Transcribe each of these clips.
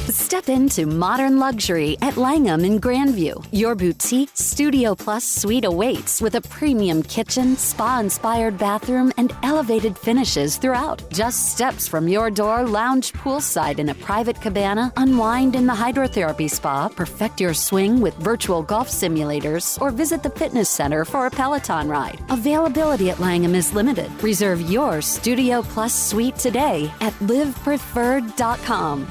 Step into modern luxury at Langham in Grandview. Your boutique Studio Plus suite awaits with a premium kitchen, spa-inspired bathroom, and elevated finishes throughout. Just steps from your door, lounge poolside in a private cabana, unwind in the hydrotherapy spa, perfect your swing with virtual golf simulators, or visit the fitness center for a Peloton ride. Availability at Langham is limited. Reserve your Studio Plus suite today at livepreferred.com.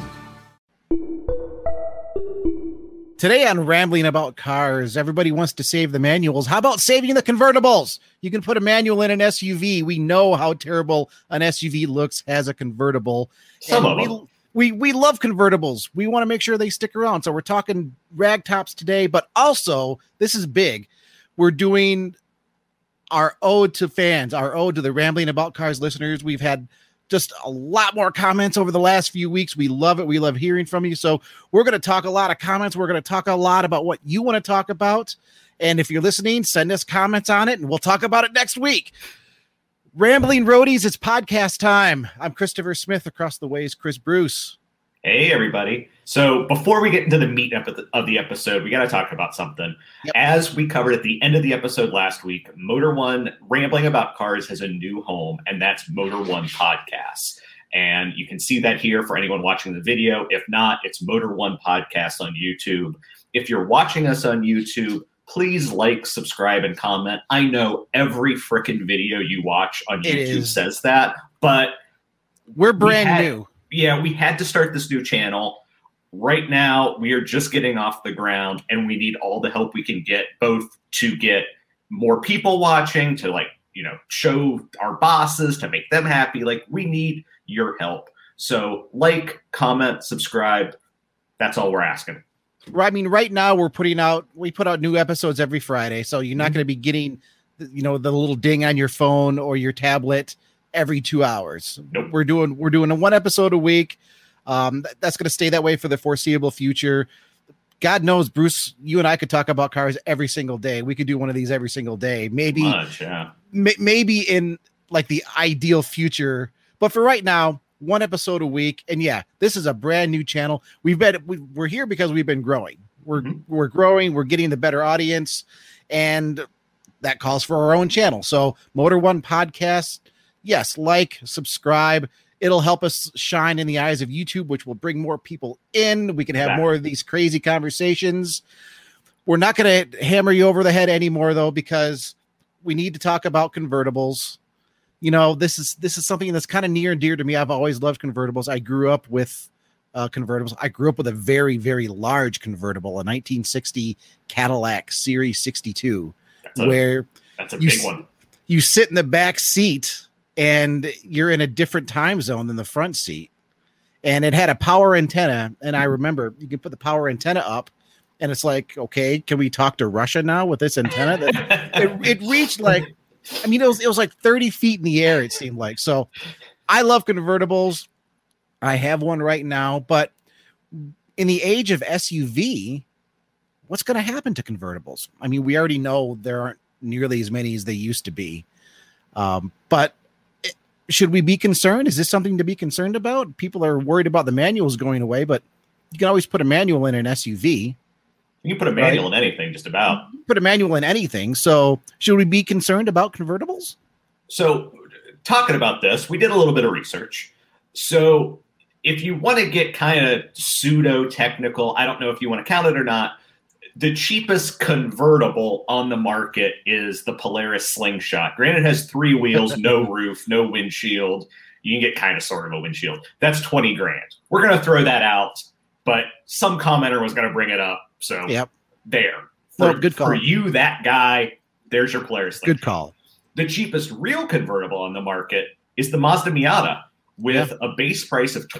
Today on Rambling About Cars, everybody wants to save the manuals. How about saving the convertibles? You can put a manual in an SUV. We know how terrible an SUV looks as a convertible. Some of them. We love convertibles. We want to make sure they stick around. So we're talking ragtops today, but also, this is big. We're doing our ode to fans, our ode to the Rambling About Cars listeners. We've had just a lot more comments over the last few weeks. We love it. We love hearing from you. So we're going to talk a lot of comments. We're going to talk a lot about what you want to talk about. And if you're listening, send us comments on it and we'll talk about it next week. Rambling Roadies, it's podcast time. I'm Christopher Smith. Across the way is Chris Bruce. Hey, everybody. So before we get into the meat of the episode, we got to talk about something. Yep. As we covered at the end of the episode last week, Motor One Rambling About Cars has a new home, and that's Motor One Podcasts. And you can see that here for anyone watching the video. If not, it's Motor One Podcast on YouTube. If you're watching us on YouTube, please like, subscribe, and comment. I know every freaking video you watch on YouTube says that, but we're brand new. Yeah, we had to start this new channel. Right now, we are just getting off the ground, and we need all the help we can get, both to get more people watching, to show our bosses, to make them happy. We need your help. So comment, subscribe. That's all we're asking. I mean, right now we put out new episodes every Friday. So you're not going to be getting, the little ding on your phone or your tablet every 2 hours. Nope. We're doing a one episode a week. That's going to stay that way for the foreseeable future. God knows, Bruce, you and I could talk about cars every single day. We could do one of these every single day. Maybe in the ideal future. But for right now, one episode a week. And yeah, this is a brand new channel. We're here because we've been growing. We're growing. We're getting the better audience, and that calls for our own channel. So Motor One Podcast. Yes, subscribe. It'll help us shine in the eyes of YouTube, which will bring more people in. We can have more of these crazy conversations. We're not going to hammer you over the head anymore, though, because we need to talk about convertibles. This is something that's kind of near and dear to me. I've always loved convertibles. I grew up with convertibles. I grew up with a very, very large convertible, a 1960 Cadillac Series 62, that's a big one. You sit in the back seat, and you're in a different time zone than the front seat. And it had a power antenna. And I remember you can put the power antenna up, and it's like, okay, can we talk to Russia now with this antenna? It reached it was like 30 feet in the air, it seemed like. So I love convertibles. I have one right now, but in the age of SUV, what's going to happen to convertibles? I mean, we already know there aren't nearly as many as they used to be. But should we be concerned? Is this something to be concerned about? People are worried about the manuals going away, but you can always put a manual in an SUV. You can put a manual in anything, just about. Put a manual in anything. So should we be concerned about convertibles? So talking about this, we did a little bit of research. So if you want to get kind of pseudo-technical, I don't know if you want to count it or not, the cheapest convertible on the market is the Polaris Slingshot. Granted, it has 3 wheels, no roof, no windshield. You can get kind of sort of a windshield. That's $20,000. We're going to throw that out, but some commenter was going to bring it up. So there. Good call. For you, that guy, there's your Polaris Slingshot. Good call. The cheapest real convertible on the market is the Mazda Miata, with a base price of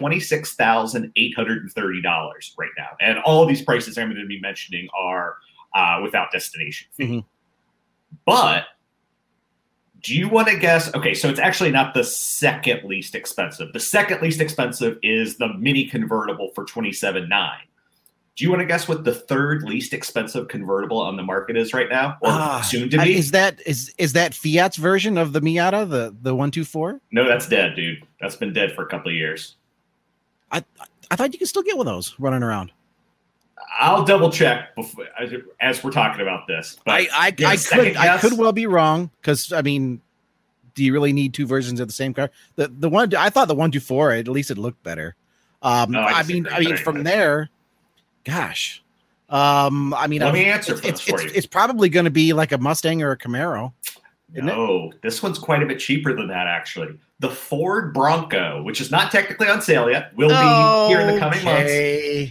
$26,830 right now. And all of these prices I'm going to be mentioning are without destination fee. Mm-hmm. But do you want to guess? Okay, so it's actually not the second least expensive. The second least expensive is the mini convertible for $27,900. Do you want to guess what the third least expensive convertible on the market is right now, or soon to be? Is that Fiat's version of the Miata, the 124? No, that's dead, dude. That's been dead for a couple of years. I thought you could still get one of those running around. I'll double check before, as we're talking about this. But I could well be wrong because I mean, do you really need two versions of the same car? The one I thought the 124 at least it looked better. I mean from there, gosh. Let me answer for you. It's probably going to be like a Mustang or a Camaro. No, this one's quite a bit cheaper than that, actually. The Ford Bronco, which is not technically on sale yet, will be here in the coming months.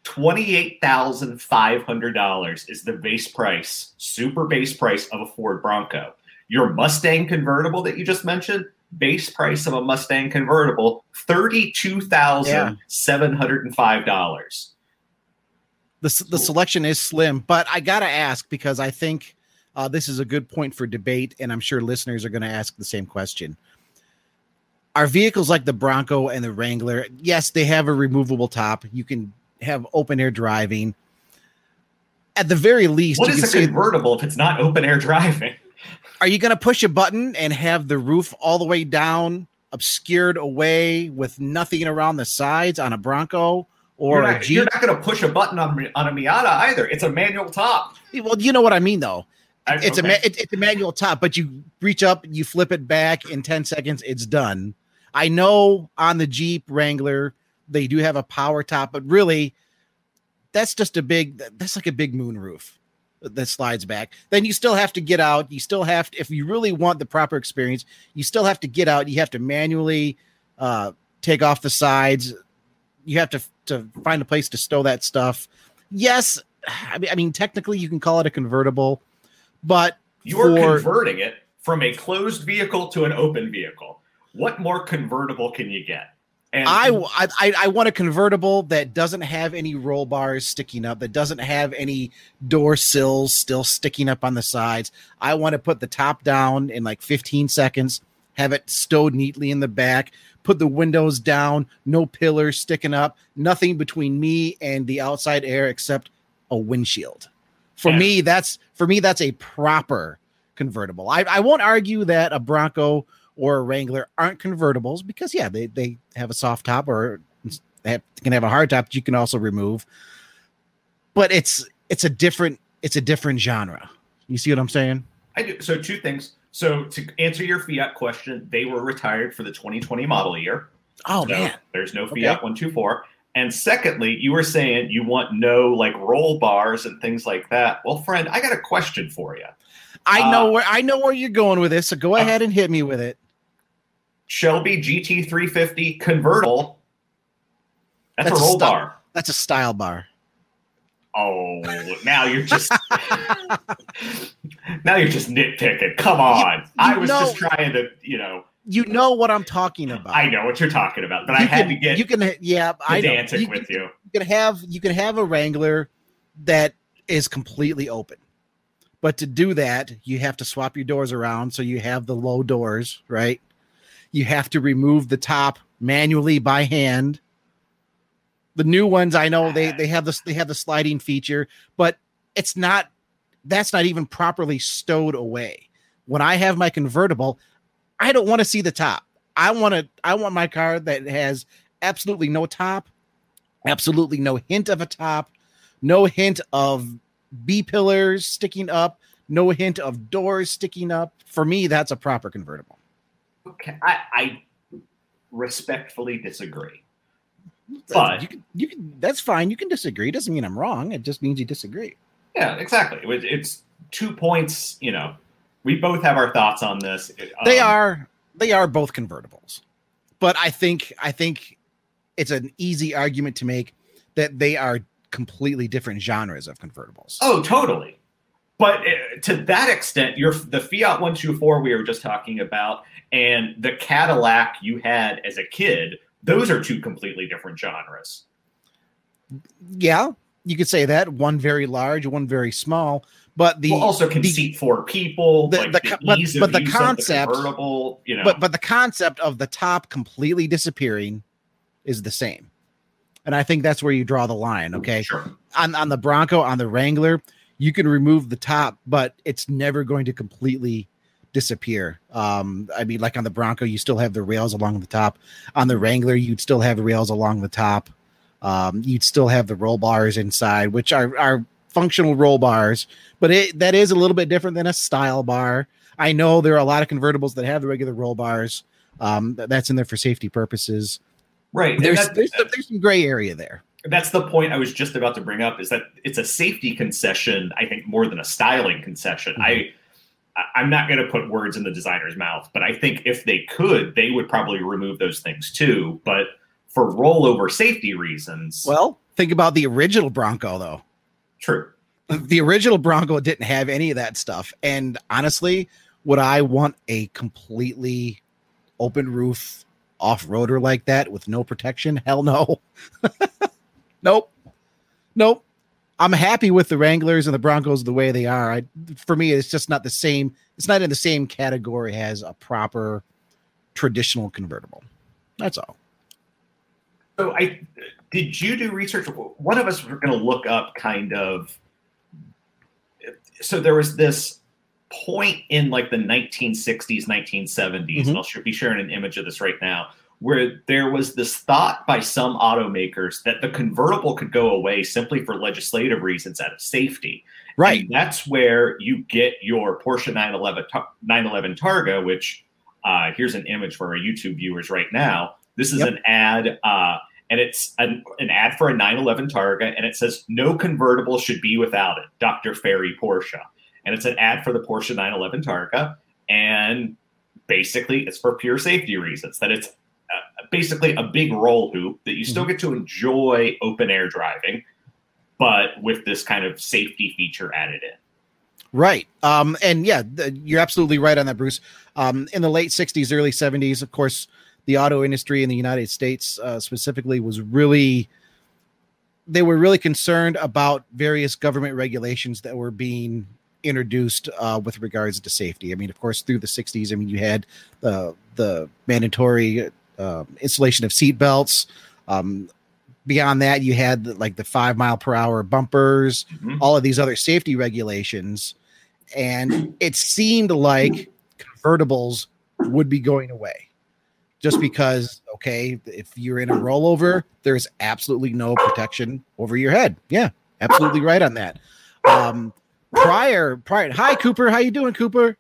$28,500 is the base price, super base price of a Ford Bronco. Your Mustang convertible that you just mentioned, base price of a Mustang convertible, $32,705. The selection is slim, but I got to ask because I think this is a good point for debate, and I'm sure listeners are going to ask the same question. Are vehicles like the Bronco and the Wrangler, yes, they have a removable top. You can have open air driving. At the very least, what is a convertible if it's not open air driving? Are you going to push a button and have the roof all the way down, obscured away with nothing around the sides on a Bronco or a Jeep? You're not going to push a button on a Miata either. It's a manual top. Well, you know what I mean, though. It's a manual top, but you reach up, you flip it back in 10 seconds, it's done. I know on the Jeep Wrangler, they do have a power top, but really that's like a big moon roof that slides back. Then you still have to get out. You still have to, if you really want the proper experience, you still have to get out. You have to manually take off the sides. You have to find a place to stow that stuff. Yes. I mean, technically you can call it a convertible, but you're converting it from a closed vehicle to an open vehicle. What more convertible can you get? And I want a convertible that doesn't have any roll bars sticking up, that doesn't have any door sills still sticking up on the sides. I want to put the top down in like 15 seconds, have it stowed neatly in the back, put the windows down, no pillars sticking up, nothing between me and the outside air except a windshield. For me, that's a proper convertible. I won't argue that a Bronco or a Wrangler aren't convertibles because they have a soft top or they can have a hard top that you can also remove. But it's a different genre. You see what I'm saying? I do. So two things. So to answer your Fiat question, they were retired for the 2020 model year. Oh, man. There's no Fiat 124. And secondly, you were saying you want no like roll bars and things like that. Well, friend, I got a question for you. I know where you're going with this, so go ahead and hit me with it. Shelby GT350 convertible. That's a roll bar. That's a style bar. Oh, now you're just nitpicking. Come on. I was just trying to, You know what I'm talking about. I know what you're talking about, but I had to get pedantic with you. You can have a Wrangler that is completely open. But to do that, you have to swap your doors around so you have the low doors, right? You have to remove the top manually by hand. The new ones, I know they have the sliding feature, but that's not even properly stowed away. When I have my convertible, I don't want to see the top. I want my car that has absolutely no top, absolutely no hint of a top, no hint of B-pillars sticking up, no hint of doors sticking up. For me, that's a proper convertible. Okay, I respectfully disagree. But you can that's fine. You can disagree. It doesn't mean I'm wrong. It just means you disagree. Yeah, exactly. It's 2 points. We both have our thoughts on this. They are both convertibles, but I think it's an easy argument to make that they are completely different genres of convertibles. Oh, totally. But to that extent, the Fiat 124 we were just talking about and the Cadillac you had as a kid, those are two completely different genres. Yeah, you could say that. One very large, one very small. But also can seat 4 people. But the concept, convertible, but the concept of the top completely disappearing is the same. And I think that's where you draw the line. Okay. Sure. On the Bronco, on the Wrangler, you can remove the top, but it's never going to completely disappear. I mean, like on the Bronco, you still have the rails along the top. On the Wrangler, you'd still have rails along the top. You'd still have the roll bars inside, which are functional roll bars, but that is a little bit different than a style bar. I know there are a lot of convertibles that have the regular roll bars. That's in there for safety purposes. Right. There's some gray area there. That's the point I was just about to bring up, is that it's a safety concession, I think, more than a styling concession. Mm-hmm. I'm not going to put words in the designer's mouth, but I think if they could, they would probably remove those things too. But for rollover safety reasons. Well, think about the original Bronco, though. True. The original Bronco didn't have any of that stuff. And honestly, would I want a completely open roof off-roader like that with no protection? Hell no. Nope. I'm happy with the Wranglers and the Broncos the way they are. For me, it's just not the same. It's not in the same category as a proper traditional convertible. That's all. So did you do research? One of us were going to look up kind of. So there was this point in like the 1960s, 1970s, mm-hmm. and I'll be sharing an image of this right now, where there was this thought by some automakers that the convertible could go away simply for legislative reasons out of safety. Right. And that's where you get your Porsche 911 Targa, which here's an image for our YouTube viewers right now. This is an ad, and it's an ad for a 911 Targa, and it says, "No convertible should be without it, Dr. Ferry Porsche." And it's an ad for the Porsche 911 Targa, and basically it's for pure safety reasons, that it's basically a big roll hoop that you still get to enjoy open air driving, but with this kind of safety feature added in. Right. And yeah, you're absolutely right on that, Bruce. In the late 60s, early 70s, of course, the auto industry in the United States specifically they were really concerned about various government regulations that were being introduced with regards to safety. I mean, of course, through the 60s, I mean, you had the mandatory installation of seat belts. Beyond that, you had the 5 mile per hour bumpers, mm-hmm. all of these other safety regulations. And it seemed like convertibles would be going away just because, okay, if you're in a rollover, there's absolutely no protection over your head. Yeah, absolutely right on that. Prior, hi Cooper, how you doing, Cooper?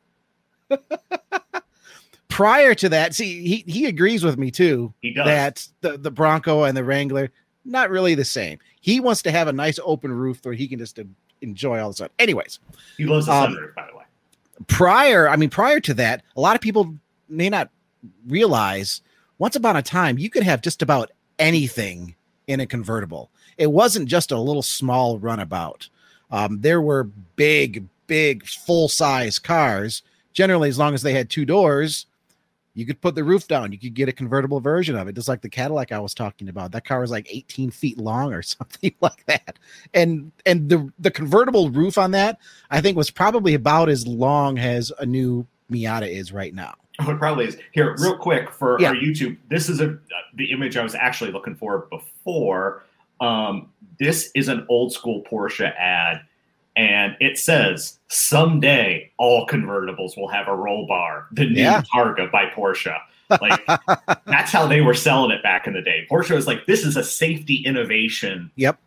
Prior to that, see, he agrees with me too. He does. That the Bronco and the Wrangler, not really the same. He wants to have a nice open roof where he can just enjoy all the sun. Anyways, he loves the sunroof, by the way. Prior to that, a lot of people may not realize once upon a time you could have just about anything in a convertible. It wasn't just a little small runabout. There were big, full-size cars. Generally, as long as they had 2 doors, you could put the roof down. You could get a convertible version of it, just like the Cadillac I was talking about. That car was like 18 feet long or something like that. And the convertible roof on that, I think, was probably about as long as a new Miata is right now. Oh, it probably is. Here, real quick for our YouTube, this is the image I was actually looking for before. This is an old school Porsche ad, and it says, "Someday all convertibles will have a roll bar, the new Targa by Porsche." Like, that's how they were selling it back in the day. Porsche was like, this is a safety innovation. Yep.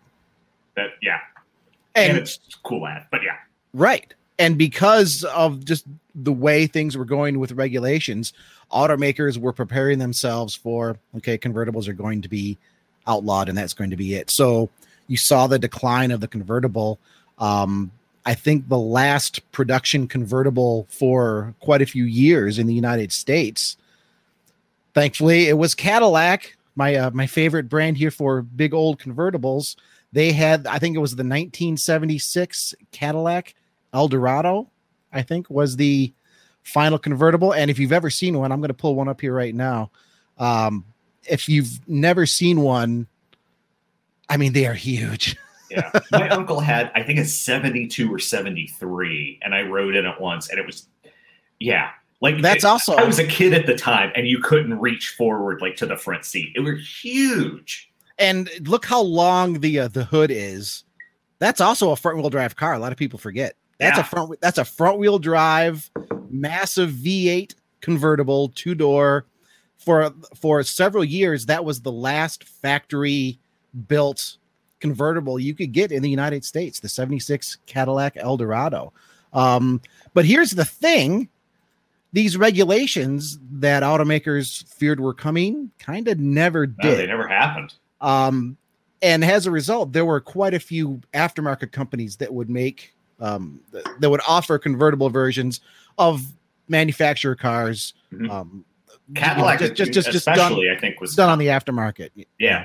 And it's a cool ad, but yeah. Right. And because of just the way things were going with regulations, automakers were preparing themselves for, okay, convertibles are going to be outlawed and that's going to be it. So you saw the decline of the convertible. I think the last production convertible for quite a few years in the United States, thankfully, it was Cadillac, my favorite brand here for big old convertibles. They had, I think it was the 1976 Cadillac Eldorado, I think, was the final convertible. And if you've ever seen one, I'm going to pull one up here right now. If you've never seen one, I mean, they are huge. Yeah. My uncle had, I think, a 72 or 73, and I rode in it once, and it was, I was a kid at the time, and you couldn't reach forward like to the front seat. It was huge. And look how long the hood is. That's also a front wheel drive car. A lot of people forget. That's a front wheel drive, massive V8 convertible, 2-door. For several years, that was the last factory built convertible you could get in the United States, the 76 Cadillac Eldorado. But here's the thing. These regulations that automakers feared were coming kind of never did. No, they never happened. And as a result, there were quite a few aftermarket companies that would make that would offer convertible versions of manufacturer cars. Cadillac, just especially, done, I think, was done on the aftermarket. Yeah.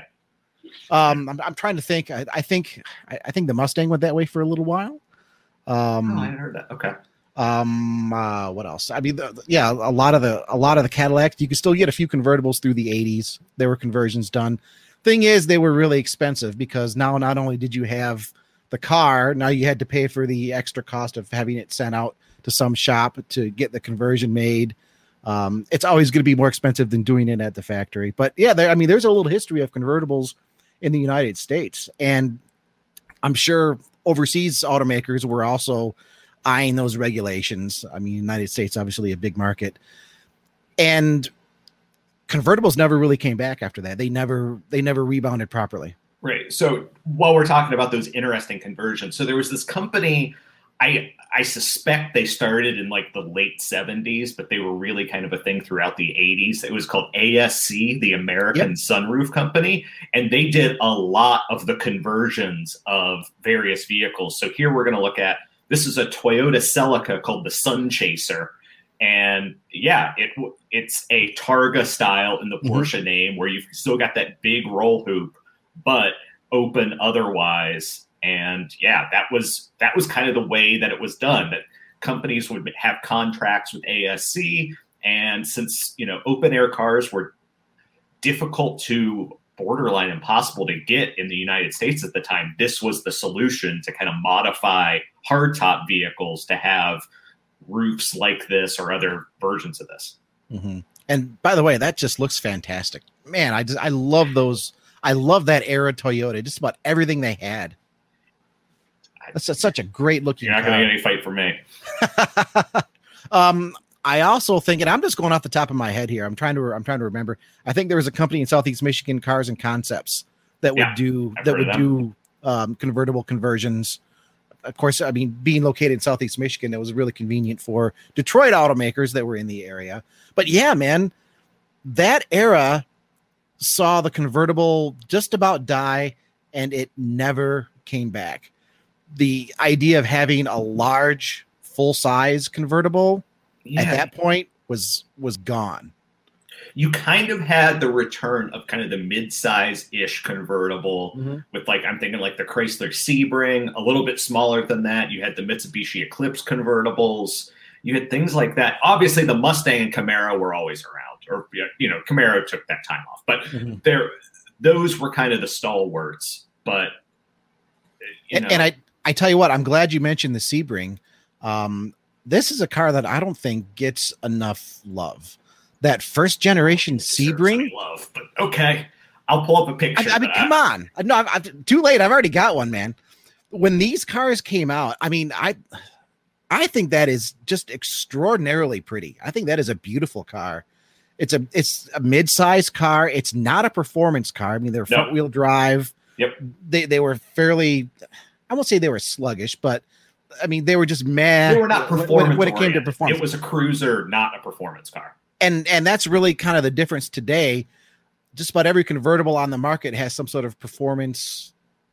I'm trying to think. I think the Mustang went that way for a little while. I hadn't heard that. Okay. What else? I mean, a lot of the Cadillacs, you could still get a few convertibles through the 80s. There were conversions done. Thing is, they were really expensive because now not only did you have the car, now you had to pay for the extra cost of having it sent out to some shop to get the conversion made. It's always going to be more expensive than doing it at the factory. But yeah, there's a little history of convertibles in the United States, and I'm sure overseas automakers were also eyeing those regulations. I mean, United States, obviously a big market, and convertibles never really came back after that. They never rebounded properly. Right. So while we're talking about those interesting conversions, so there was this company, I suspect they started in like the late 70s, but they were really kind of a thing throughout the 80s. It was called ASC, the American Sunroof Company, and they did a lot of the conversions of various vehicles. So here we're going to look at, this is a Toyota Celica called the Sun Chaser. And yeah, it's a Targa style in the Porsche name, where you've still got that big roll hoop, but open otherwise. And yeah, that was kind of the way that it was done, that companies would have contracts with ASC. And since, open air cars were difficult to, borderline impossible to get in the United States at the time, this was the solution to kind of modify hardtop vehicles to have roofs like this or other versions of this. Mm-hmm. And by the way, that just looks fantastic, man. I love those. I love that era Toyota, just about everything they had. That's such a great looking. You're not going to get any fight from me. I also think, and I'm just going off the top of my head here, I'm trying to remember. I think there was a company in Southeast Michigan, Cars and Concepts, that would do convertible conversions. Of course, I mean, being located in Southeast Michigan, it was really convenient for Detroit automakers that were in the area. But yeah, man, that era saw the convertible just about die, and it never came back. The idea of having a large, full-size convertible at that point was gone. You kind of had the return of kind of the mid-size-ish convertible with, like, I'm thinking like the Chrysler Sebring, a little bit smaller than that. You had the Mitsubishi Eclipse convertibles. You had things like that. Obviously, the Mustang and Camaro were always around, or, Camaro took that time off. But those were kind of the stalwarts. But, And I tell you what, I'm glad you mentioned the Sebring. This is a car that I don't think gets enough love. That first generation Sebring. Love, but okay, I'll pull up a picture. I mean, come on. No, I'm too late. I've already got one, man. When these cars came out, I mean, I think that is just extraordinarily pretty. I think that is a beautiful car. It's a mid-sized car. It's not a performance car. I mean, they're front-wheel drive. Yep. They were fairly, I won't say they were sluggish, but I mean, they were just mad. They were not performance when it came to performance. It was a cruiser, not a performance car. And that's really kind of the difference today. Just about every convertible on the market has some sort of performance.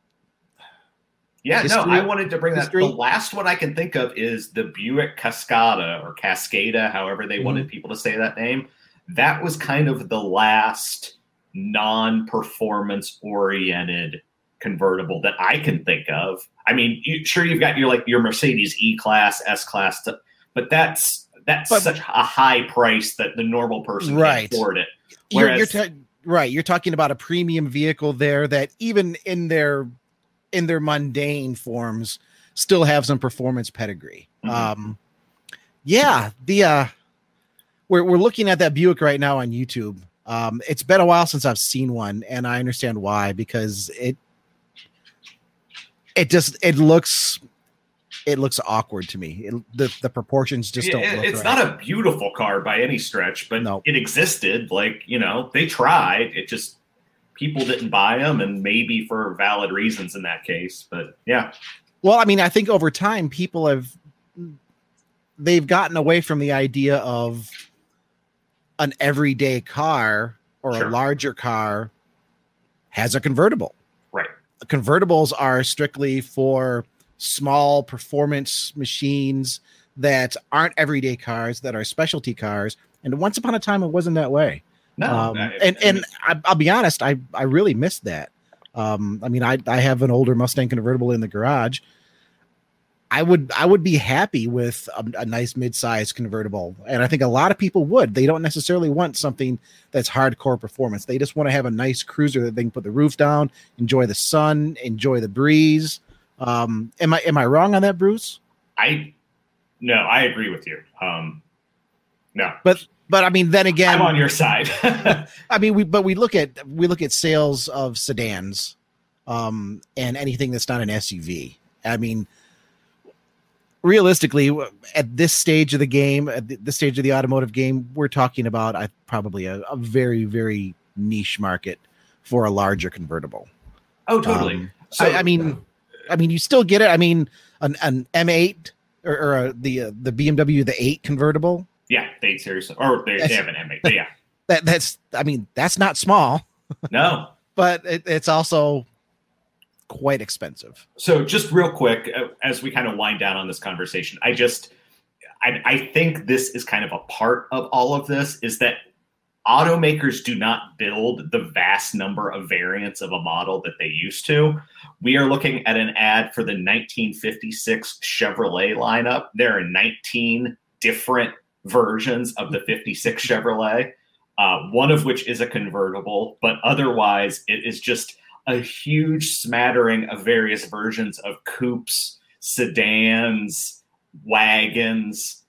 Yeah, I wanted to bring that. The last one I can think of is the Buick Cascada or Cascada, however they wanted people to say that name. That was kind of the last non-performance oriented convertible that I can think of. I mean, you've got your Mercedes E-Class, S-Class, but that's such a high price that the normal person can't afford it. Whereas, you're talking about a premium vehicle there that even in their mundane forms still have some performance pedigree. We're looking at that Buick right now on YouTube. It's been a while since I've seen one, and I understand why, because it looks awkward to me. The proportions just don't look it's right. Not a beautiful car by any stretch, but it existed. Like, they tried. It just people didn't buy them, and maybe for valid reasons in that case. But yeah. Well, I mean, I think over time they've gotten away from the idea of an everyday car or a larger car has a convertible. Right. Convertibles are strictly for small performance machines that aren't everyday cars, that are specialty cars. And once upon a time, it wasn't that way. No. And I'll be honest, I really missed that. I mean, I have an older Mustang convertible in the garage. I would be happy with a nice mid-size convertible. And I think a lot of people would. They don't necessarily want something that's hardcore performance. They just want to have a nice cruiser that they can put the roof down, enjoy the sun, enjoy the breeze. Am I wrong on that, Bruce? No, I agree with you. No, but I mean, then again, I'm on your side. I mean, we look at sales of sedans, and anything that's not an SUV. I mean, realistically, at this stage of the game, at this stage of the automotive game, we're talking about probably a very, very niche market for a larger convertible. Oh, totally. I mean, you still get it. I mean, an M8 or the BMW the 8 convertible. Yeah, the 8 Series, or they have an M8. But yeah, that's not small. No, but it's also quite expensive. So just real quick, as we kind of wind down on this conversation, I think this is kind of a part of all of this, is that automakers do not build the vast number of variants of a model that they used to. We are looking at an ad for the 1956 Chevrolet lineup. There are 19 different versions of the 56 Chevrolet, one of which is a convertible, but otherwise it is just a huge smattering of various versions of coupes, sedans, wagons.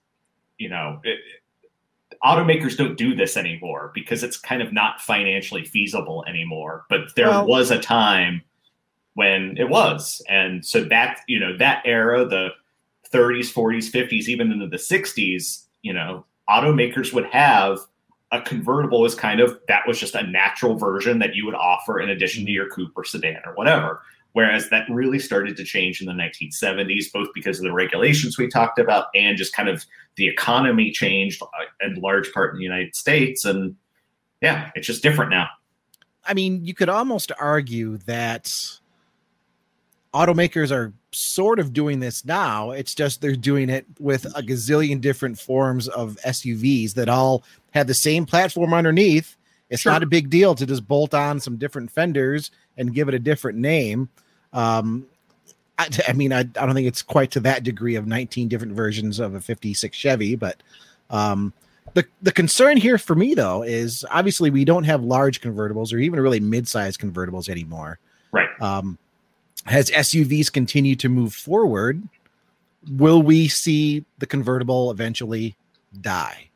Automakers don't do this anymore because it's kind of not financially feasible anymore. But there was a time when it was. And so that, that era, the 30s, 40s, 50s, even into the 60s, automakers would have a convertible as that was just a natural version that you would offer in addition to your coupe or sedan or whatever. Whereas that really started to change in the 1970s, both because of the regulations we talked about and just kind of the economy changed in large part in the United States. And yeah, it's just different now. I mean, you could almost argue that automakers are sort of doing this now. It's just they're doing it with a gazillion different forms of SUVs that all have the same platform underneath. It's not a big deal to just bolt on some different fenders and give it a different name. I don't think it's quite to that degree of 19 different versions of a 56 Chevy, but the concern here for me, though, is obviously we don't have large convertibles or even really mid-sized convertibles anymore. Right. As SUVs continue to move forward, will we see the convertible eventually die?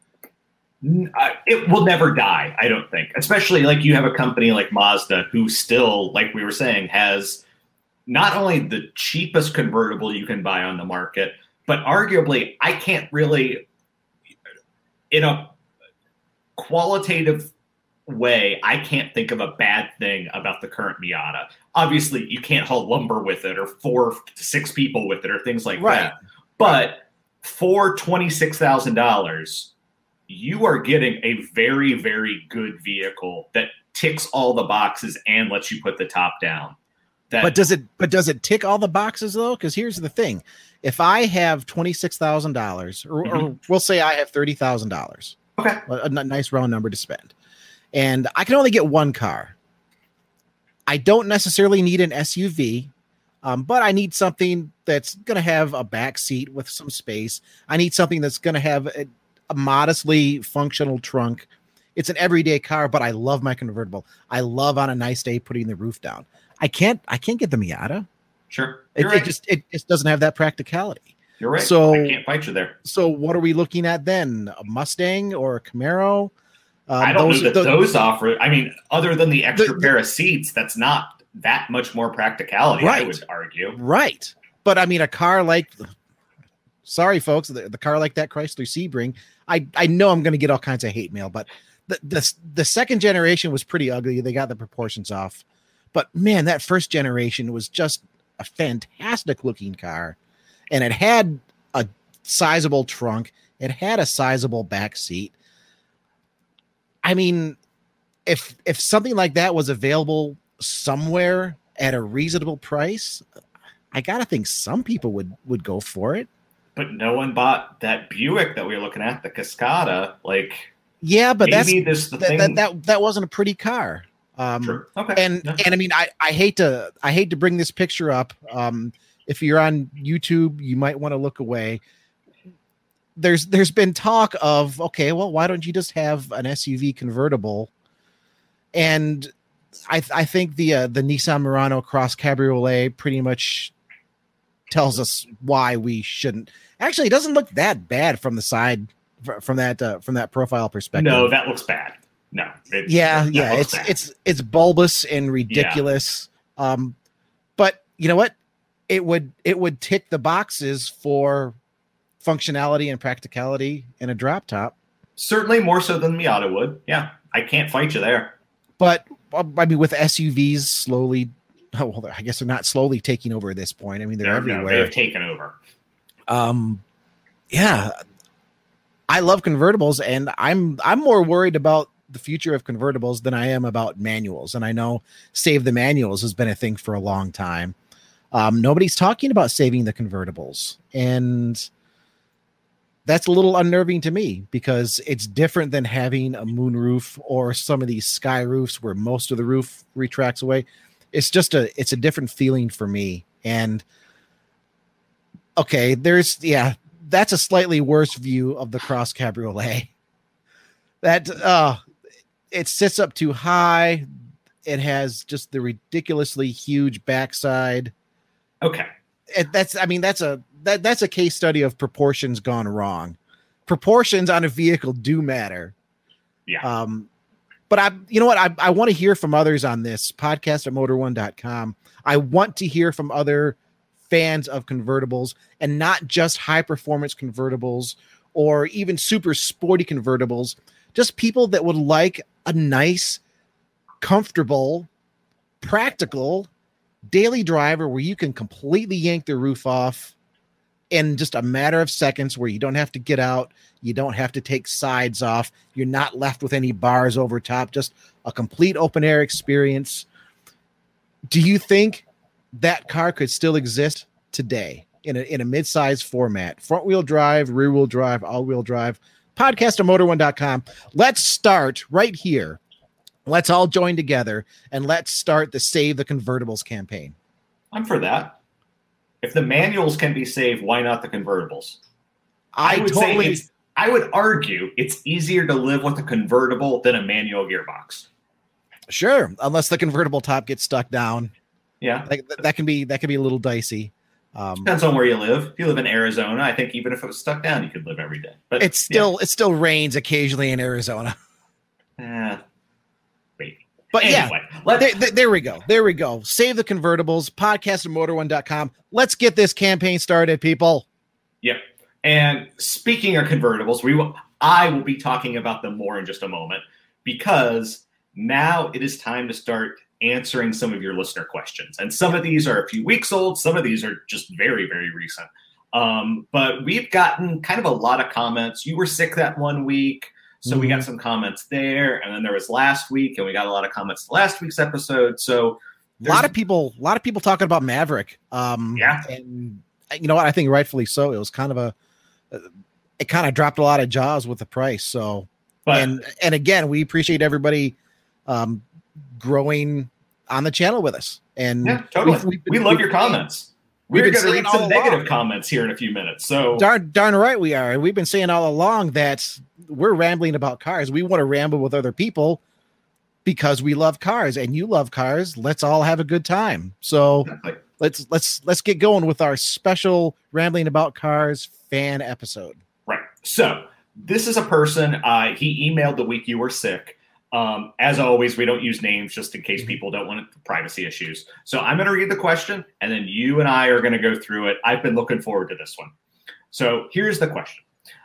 It will never die, I don't think. Especially like you have a company like Mazda who still, like we were saying, has not only the cheapest convertible you can buy on the market, but arguably I can't really, in a qualitative way, I can't think of a bad thing about the current Miata. Obviously, you can't haul lumber with it or 4 to 6 people with it or things like that. But for $26,000, you are getting a very, very good vehicle that ticks all the boxes and lets you put the top down. But does it tick all the boxes though? Because here's the thing: if I have $26,000, or we'll say I have $30,000, okay, a nice round number to spend, and I can only get one car. I don't necessarily need an SUV, but I need something that's going to have a back seat with some space. I need something that's going to have a modestly functional trunk. It's an everyday car, but I love my convertible. I love on a nice day putting the roof down. I can't get the Miata. Sure. It just doesn't have that practicality. You're right. So I can't fight you there. So what are we looking at then? A Mustang or a Camaro? I don't know that those offer. I mean, other than the extra pair of seats, that's not that much more practicality. Right. I would argue. Right. But I mean, a car like, sorry folks, the car like that Chrysler Sebring, I know I'm going to get all kinds of hate mail, but The second generation was pretty ugly. They got the proportions off, but man, that first generation was just a fantastic looking car, and it had a sizable trunk. It had a sizable back seat. I mean, if something like that was available somewhere at a reasonable price, I gotta think some people would go for it. But no one bought that Buick that we were looking at, the Cascada. Like, yeah, but thing. That wasn't a pretty car. True. Okay. And I mean, I hate to bring this picture up. If you're on YouTube, you might want to look away. There's been talk of, okay, well, why don't you just have an SUV convertible? And I think the Nissan Murano Cross Cabriolet pretty much tells us why we shouldn't. Actually, it doesn't look that bad from the side, from that profile perspective. No, that looks bad. No. It's bulbous and ridiculous. Yeah. But you know what? It would tick the boxes for functionality and practicality in a drop top. Certainly more so than Miata would. Yeah, I can't fight you there. But I mean, with SUVs slowly, I guess they're not slowly taking over at this point. I mean, they're everywhere. No, they have taken over. Yeah, I love convertibles, and I'm more worried about the future of convertibles than I am about manuals. And I know save the manuals has been a thing for a long time. Nobody's talking about saving the convertibles, and that's a little unnerving to me because it's different than having a moonroof or some of these sky roofs where most of the roof retracts away. It's a different feeling for me. And okay, that's a slightly worse view of the Cross Cabriolet. That it sits up too high. It has just the ridiculously huge backside. Okay. That's a case study of proportions gone wrong. Proportions on a vehicle do matter. Yeah. But I want to hear from others on this podcast at motor1.com. I want to hear from other fans of convertibles, and not just high performance convertibles or even super sporty convertibles, just people that would like a nice, comfortable, practical daily driver where you can completely yank the roof off in just a matter of seconds, where you don't have to get out, you don't have to take sides off, you're not left with any bars over top, just a complete open air experience. Do you think that car could still exist today in a mid-size format? Front wheel drive, rear wheel drive, all wheel drive. Podcast at motor1.com. Let's start right here. Let's all join together and let's start the Save the Convertibles campaign. I'm for that. If the manuals can be saved, why not the convertibles? I would argue it's easier to live with a convertible than a manual gearbox. Sure, unless the convertible top gets stuck down. Yeah, that can be a little dicey. Depends on where you live. If you live in Arizona, I think even if it was stuck down, you could live every day. But it still rains occasionally in Arizona. Maybe. But anyway, there we go. There we go. Save the Convertibles. Podcast at motor1.com. Let's get this campaign started, people. Yep. And speaking of convertibles, I will be talking about them more in just a moment, because now it is time to start answering some of your listener questions. And some of these are a few weeks old. Some of these are just very, very recent. But we've gotten kind of a lot of comments. You were sick that one week, so we got some comments there. And then there was last week, and we got a lot of comments to last week's episode. So a lot of people talking about Maverick. Yeah. And you know what? I think rightfully so. It was kind of it kind of dropped a lot of jaws with the price. So, and again, we appreciate everybody growing on the channel with us. And yeah, totally. We love your comments. We're going to read some negative comments here in a few minutes. So darn right we are. And we've been saying all along that we're rambling about cars. We want to ramble with other people because we love cars, and you love cars. Let's all have a good time. So let's get going with our special Rambling About Cars fan episode. Right. So this is a person, he emailed the week you were sick. As always, we don't use names just in case people don't want privacy issues. So I'm going to read the question, and then you and I are going to go through it. I've been looking forward to this one. So here's the question.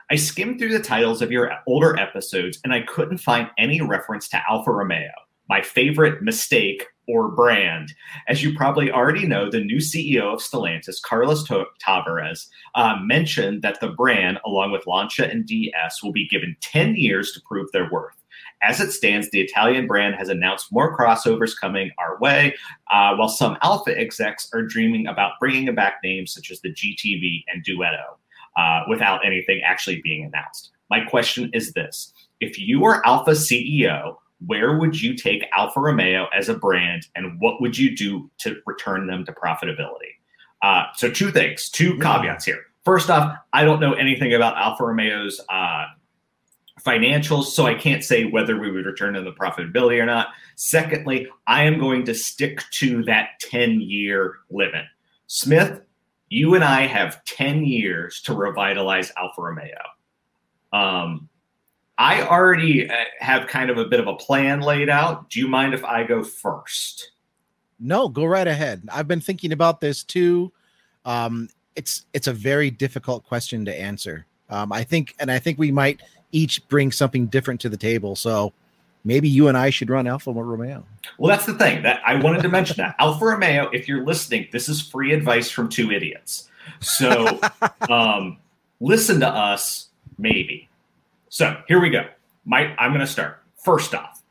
I skimmed through the titles of your older episodes, and I couldn't find any reference to Alfa Romeo, my favorite mistake or brand. As you probably already know, the new CEO of Stellantis, Carlos Tavares, mentioned that the brand, along with Lancia and DS, will be given 10 years to prove their worth. As it stands, the Italian brand has announced more crossovers coming our way, while some Alfa execs are dreaming about bringing back names such as the GTV and Duetto, without anything actually being announced. My question is this. If you were Alfa CEO, where would you take Alfa Romeo as a brand, and what would you do to return them to profitability? So two things, two caveats here. First off, I don't know anything about Alfa Romeo's financials, so I can't say whether we would return them to profitability or not. Secondly, I am going to stick to that 10-year limit. Smith, you and I have 10 years to revitalize Alfa Romeo. I already have kind of a bit of a plan laid out. Do you mind if I go first? No, go right ahead. I've been thinking about this too. It's a very difficult question to answer. I think we might each bring something different to the table. So maybe you and I should run Alfa Romeo. Well, that's the thing that I wanted to mention that Alfa Romeo, if you're listening, this is free advice from two idiots. So listen to us, maybe. So here we go. I'm going to start. First off,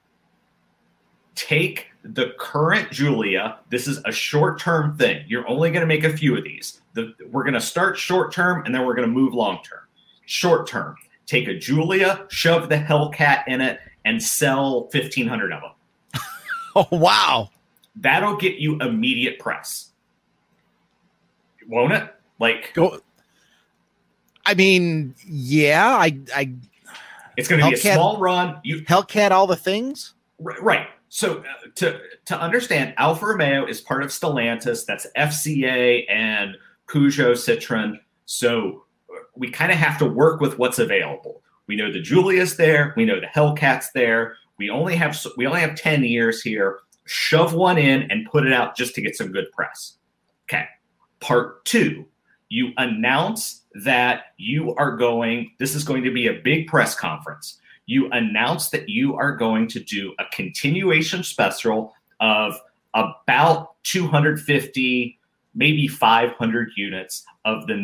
take the current Giulia. This is a short-term thing. You're only going to make a few of these. We're going to start short-term, and then we're going to move long-term. Short-term, take a Giulia, shove the Hellcat in it, and sell 1,500 of them. Oh, wow. That'll get you immediate press. Won't it? Go. I mean, yeah, it's going to be a small run. Hellcat, all the things, right? So to understand, Alfa Romeo is part of Stellantis. That's FCA and Peugeot, Citroën. So we kind of have to work with what's available. We know the Giulia's there. We know the Hellcat's there. We only have 10 years here. Shove one in and put it out just to get some good press. Okay. Part 2, you announce that this is going to be a big press conference. You announce that you are going to do a continuation special of about 250, maybe 500 units of the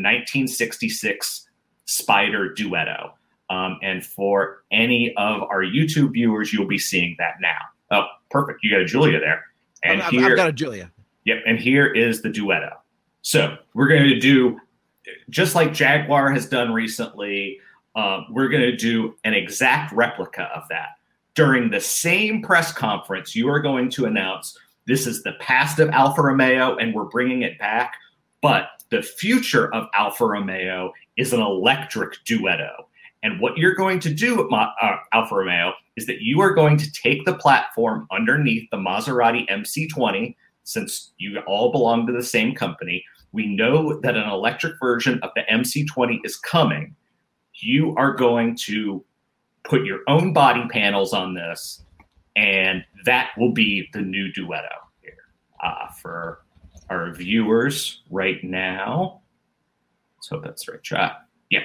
1966 Spider Duetto. And for any of our YouTube viewers, you'll be seeing that now. Oh, perfect. You got a Giulia there. And I've got a Giulia. Yep. And here is the Duetto. So we're going to do, just like Jaguar has done recently, we're going to do an exact replica of that. During the same press conference, you are going to announce this is the past of Alfa Romeo and we're bringing it back. But the future of Alfa Romeo is an electric Duetto. And what you're going to do at Alfa Romeo is that you are going to take the platform underneath the Maserati MC20, since you all belong to the same company. We know that an electric version of the MC20 is coming. You are going to put your own body panels on this, and that will be the new Duetto here. For our viewers right now, let's hope that's the right shot. Yep.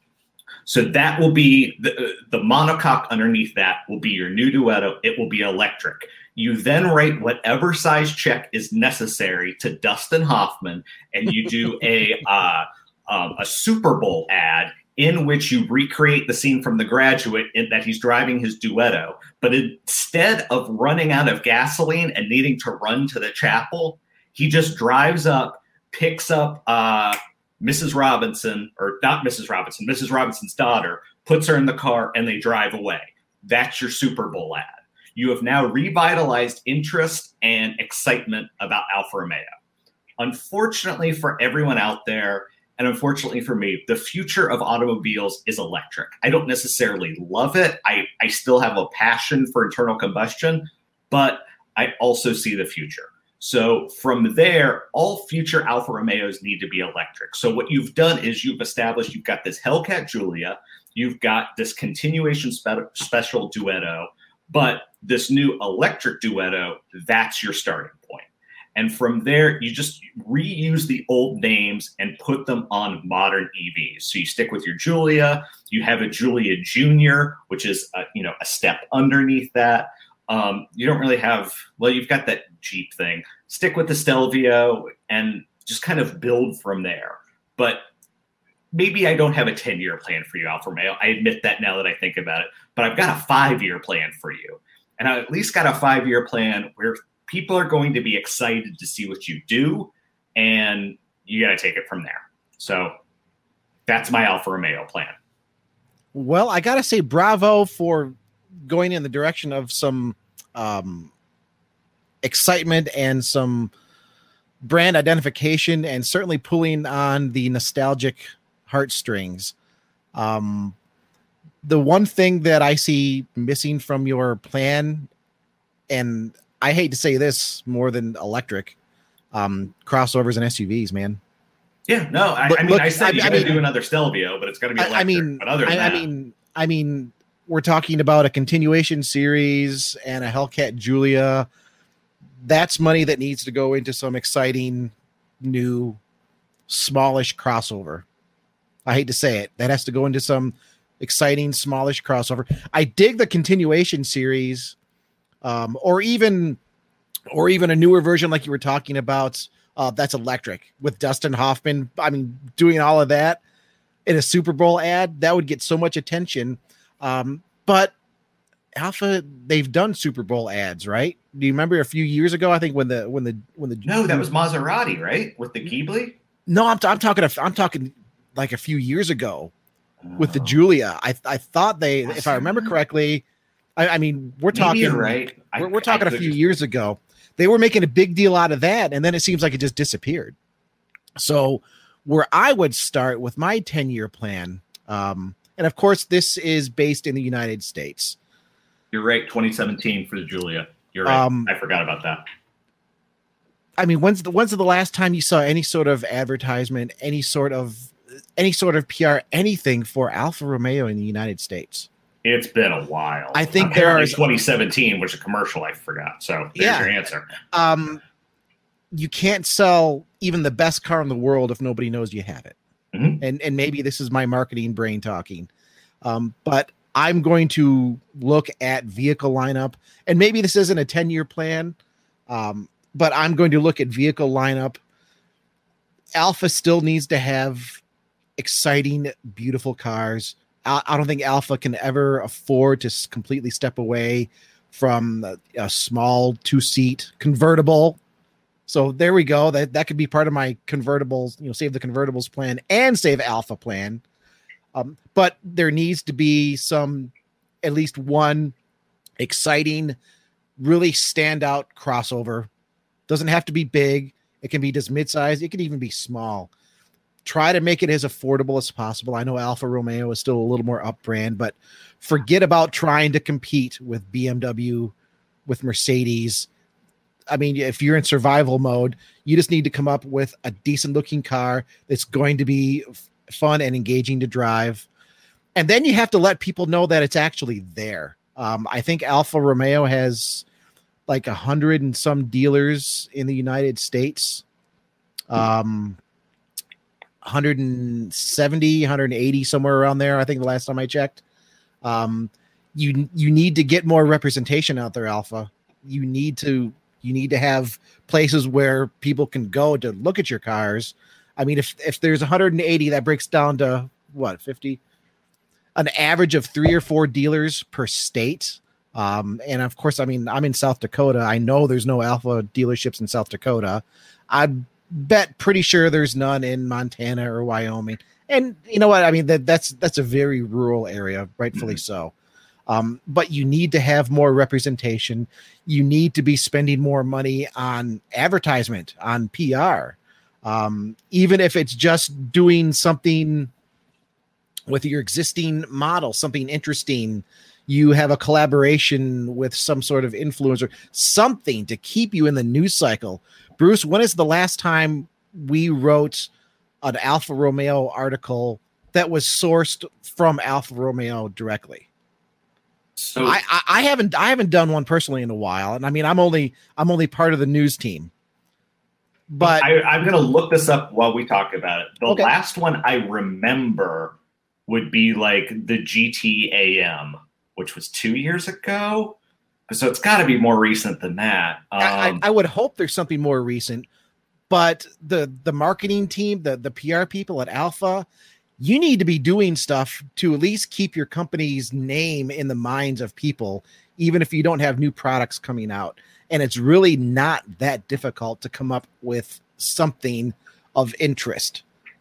So that will be the monocoque underneath that will be your new Duetto. It will be electric. You then write whatever size check is necessary to Dustin Hoffman, and you do a Super Bowl ad in which you recreate the scene from The Graduate in that he's driving his Duetto. But instead of running out of gasoline and needing to run to the chapel, he just drives up, picks up Mrs. Robinson, or not Mrs. Robinson, Mrs. Robinson's daughter, puts her in the car, and they drive away. That's your Super Bowl ad. You have now revitalized interest and excitement about Alfa Romeo. Unfortunately for everyone out there, and unfortunately for me, the future of automobiles is electric. I don't necessarily love it. I still have a passion for internal combustion, but I also see the future. So from there, all future Alfa Romeos need to be electric. So what you've done is you've established you've got this Hellcat Giulia, you've got this continuation special Duetto, but this new electric Duetto, that's your starting point. And from there, you just reuse the old names and put them on modern EVs. So you stick with your Giulia. You have a Giulia Junior, which is a step underneath that. You don't really have, you've got that Jeep thing. Stick with the Stelvio and just kind of build from there. But maybe I don't have a 10-year plan for you, Alfa Romeo. I admit that now that I think about it. But I've got a 5-year plan for you. And I at least got a 5-year plan where people are going to be excited to see what you do, and you got to take it from there. So that's my Alfa Romeo plan. Well, I got to say bravo for going in the direction of some excitement and some brand identification, and certainly pulling on the nostalgic heartstrings. The one thing that I see missing from your plan, and I hate to say this more than electric, crossovers and SUVs, man. Yeah, no, I said you got to do another Stelvio, but it's got to be electric. But other than I mean, we're talking about a continuation series and a Hellcat Giulia. That's money that needs to go into some exciting, new, smallish crossover. I hate to say it. That has to go into some exciting, smallish crossover. I dig the continuation series, or even a newer version like you were talking about. That's electric with Dustin Hoffman. I mean, doing all of that in a Super Bowl ad, that would get so much attention. But Alfa, they've done Super Bowl ads, right? Do you remember a few years ago? I think when the no, that was Maserati, right? With the Ghibli? No, I'm talking like a few years ago with the Giulia. I thought if I remember correctly, I mean, we're talking, you're right. We're talking a few years ago. They were making a big deal out of that, and then it seems like it just disappeared. So where I would start with my 10-year plan, and of course, this is based in the United States. You're right. 2017 for the Giulia. You're right. I forgot about that. I mean, when's the last time you saw any sort of advertisement, any sort of PR, anything for Alfa Romeo in the United States? It's been a while. I think there is 2017, which is a commercial I forgot. So there's your answer. You can't sell even the best car in the world if nobody knows you have it. Mm-hmm. And maybe this is my marketing brain talking. But I'm going to look at vehicle lineup, and maybe this isn't a 10-year plan, but I'm going to look at vehicle lineup. Alfa still needs to have exciting, beautiful cars. I don't think Alfa can ever afford to completely step away from a small 2-seat convertible. So there we go. That could be part of my convertibles, save the convertibles plan and save Alfa plan. But there needs to be at least one exciting, really standout crossover. Doesn't have to be big. It can be just mid-size. It can even be small. Try to make it as affordable as possible. I know Alfa Romeo is still a little more up brand, but forget about trying to compete with BMW, with Mercedes. I mean, if you're in survival mode, you just need to come up with a decent looking car that's going to be fun and engaging to drive. And then you have to let people know that it's actually there. I think Alfa Romeo has like 100 and some dealers in the United States. 170, 180, somewhere around there. I think the last time I checked. You need to get more representation out there, Alfa. You need to have places where people can go to look at your cars. I mean, if there's 180, that breaks down to what, 50? An average of 3 or 4 dealers per state. And of course, I mean, I'm in South Dakota. I know there's no Alfa dealerships in South Dakota. I'd bet pretty sure there's none in Montana or Wyoming. And you know what? I mean, that's a very rural area, rightfully so. But you need to have more representation. You need to be spending more money on advertisement, on PR. Even if it's just doing something with your existing model, something interesting, you have a collaboration with some sort of influencer, something to keep you in the news cycle. Bruce, when is the last time we wrote an Alfa Romeo article that was sourced from Alfa Romeo directly? So I haven't done one personally in a while. And I mean, I'm only part of the news team. But I'm going to look this up while we talk about it. The last one I remember would be like the GT-AM, which was 2 years ago. So it's got to be more recent than that. I would hope there's something more recent. But the marketing team, the PR people at Alpha, you need to be doing stuff to at least keep your company's name in the minds of people, even if you don't have new products coming out. And it's really not that difficult to come up with something of interest.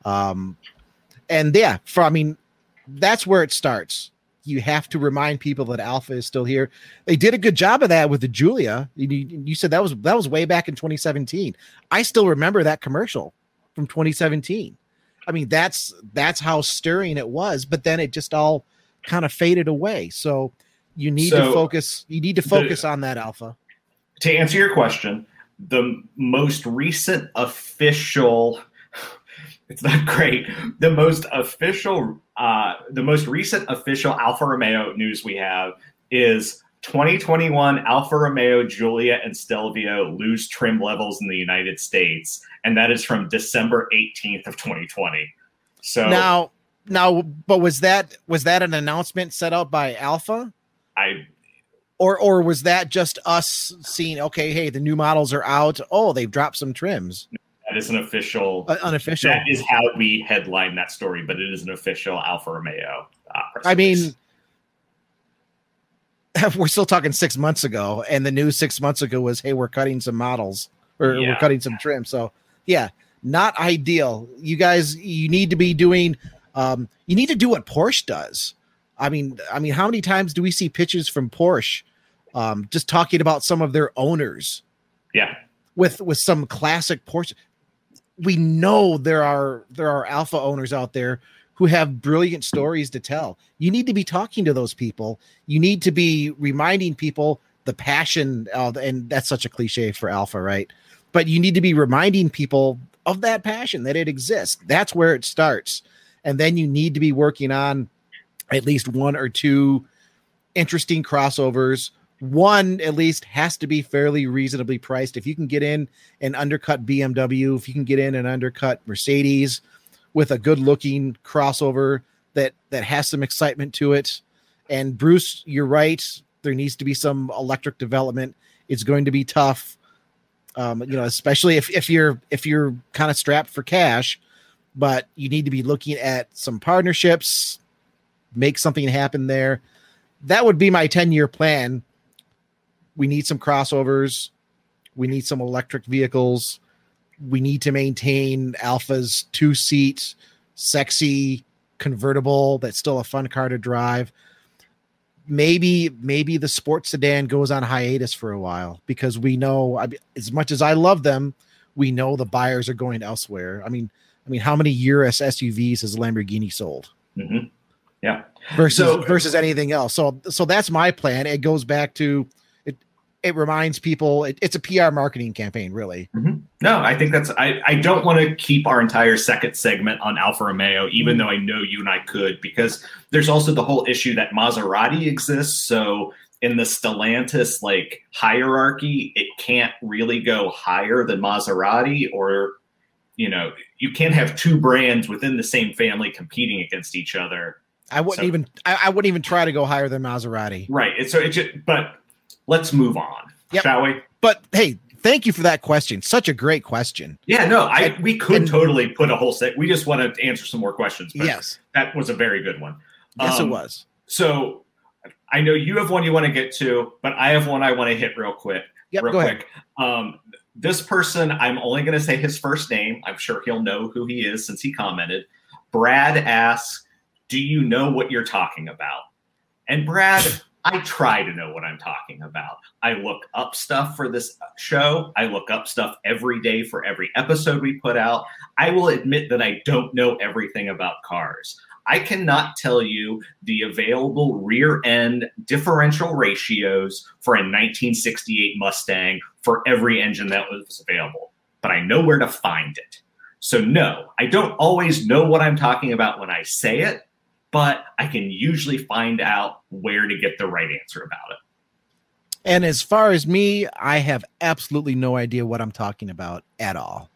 That's where it starts. You have to remind people that Alpha is still here. They did a good job of that with the Giulia. You said that was way back in 2017. I still remember that commercial from 2017. I mean, that's how stirring it was, but then it just all kind of faded away. So you need to focus. You need to focus on that, Alpha. To answer your question, the most recent official, it's not great. The most recent official Alfa Romeo news we have is 2021 Alfa Romeo Giulia and Stelvio lose trim levels in the United States, and that is from December 18th of 2020. So now, but was that an announcement set out by Alpha? Or was that just us seeing, okay, hey, the new models are out. Oh, they've dropped some trims. That is an official. Unofficial. That is how we headline that story, but it is an official Alfa Romeo. I mean, we're still talking 6 months ago, and the news 6 months ago was, hey, we're cutting some models, or we're cutting some trim. So, yeah, not ideal. You guys, you need to be doing, you need to do what Porsche does. I mean, how many times do we see pictures from Porsche just talking about some of their owners? Yeah. With some classic Porsche. We know there are Alpha owners out there who have brilliant stories to tell. You need to be talking to those people. You need to be reminding people the passion of, and that's such a cliche for Alpha, right? But you need to be reminding people of that passion, that it exists. That's where it starts. And then you need to be working on at least one or two interesting crossovers. One at least has to be fairly reasonably priced. If you can get in an undercut BMW, if you can get in an undercut Mercedes with a good looking crossover that has some excitement to it. And Bruce, you're right. There needs to be some electric development. It's going to be tough. Especially if you're kind of strapped for cash, but you need to be looking at some partnerships, make something happen there. That would be my 10-year plan. We need some crossovers. We need some electric vehicles. We need to maintain Alpha's 2-seat, sexy convertible that's still a fun car to drive. Maybe the sports sedan goes on hiatus for a while because we know, as much as I love them, we know the buyers are going elsewhere. I mean, how many Urus SUVs has Lamborghini sold? Mm-hmm. Yeah. Versus anything else. So that's my plan. It goes back to it reminds people it's a PR marketing campaign, really. Mm-hmm. No, I think I don't want to keep our entire second segment on Alfa Romeo, even though I know you and I could, because there's also the whole issue that Maserati exists. So in the Stellantis hierarchy, it can't really go higher than Maserati, or, you can't have two brands within the same family competing against each other. I wouldn't even try to go higher than Maserati. Right. But let's move on, shall we? But hey, thank you for that question. Such a great question. Yeah, no, we could totally put a whole set. We just want to answer some more questions. But yes, that was a very good one. Yes, it was. So I know you have one you want to get to, but I have one I want to hit real quick. Yep, go ahead. This person, I'm only going to say his first name. I'm sure he'll know who he is since he commented. Brad asks, do you know what you're talking about? And Brad, I try to know what I'm talking about. I look up stuff for this show. I look up stuff every day for every episode we put out. I will admit that I don't know everything about cars. I cannot tell you the available rear end differential ratios for a 1968 Mustang for every engine that was available, but I know where to find it. So no, I don't always know what I'm talking about when I say it, but I can usually find out where to get the right answer about it. And as far as me, I have absolutely no idea what I'm talking about at all.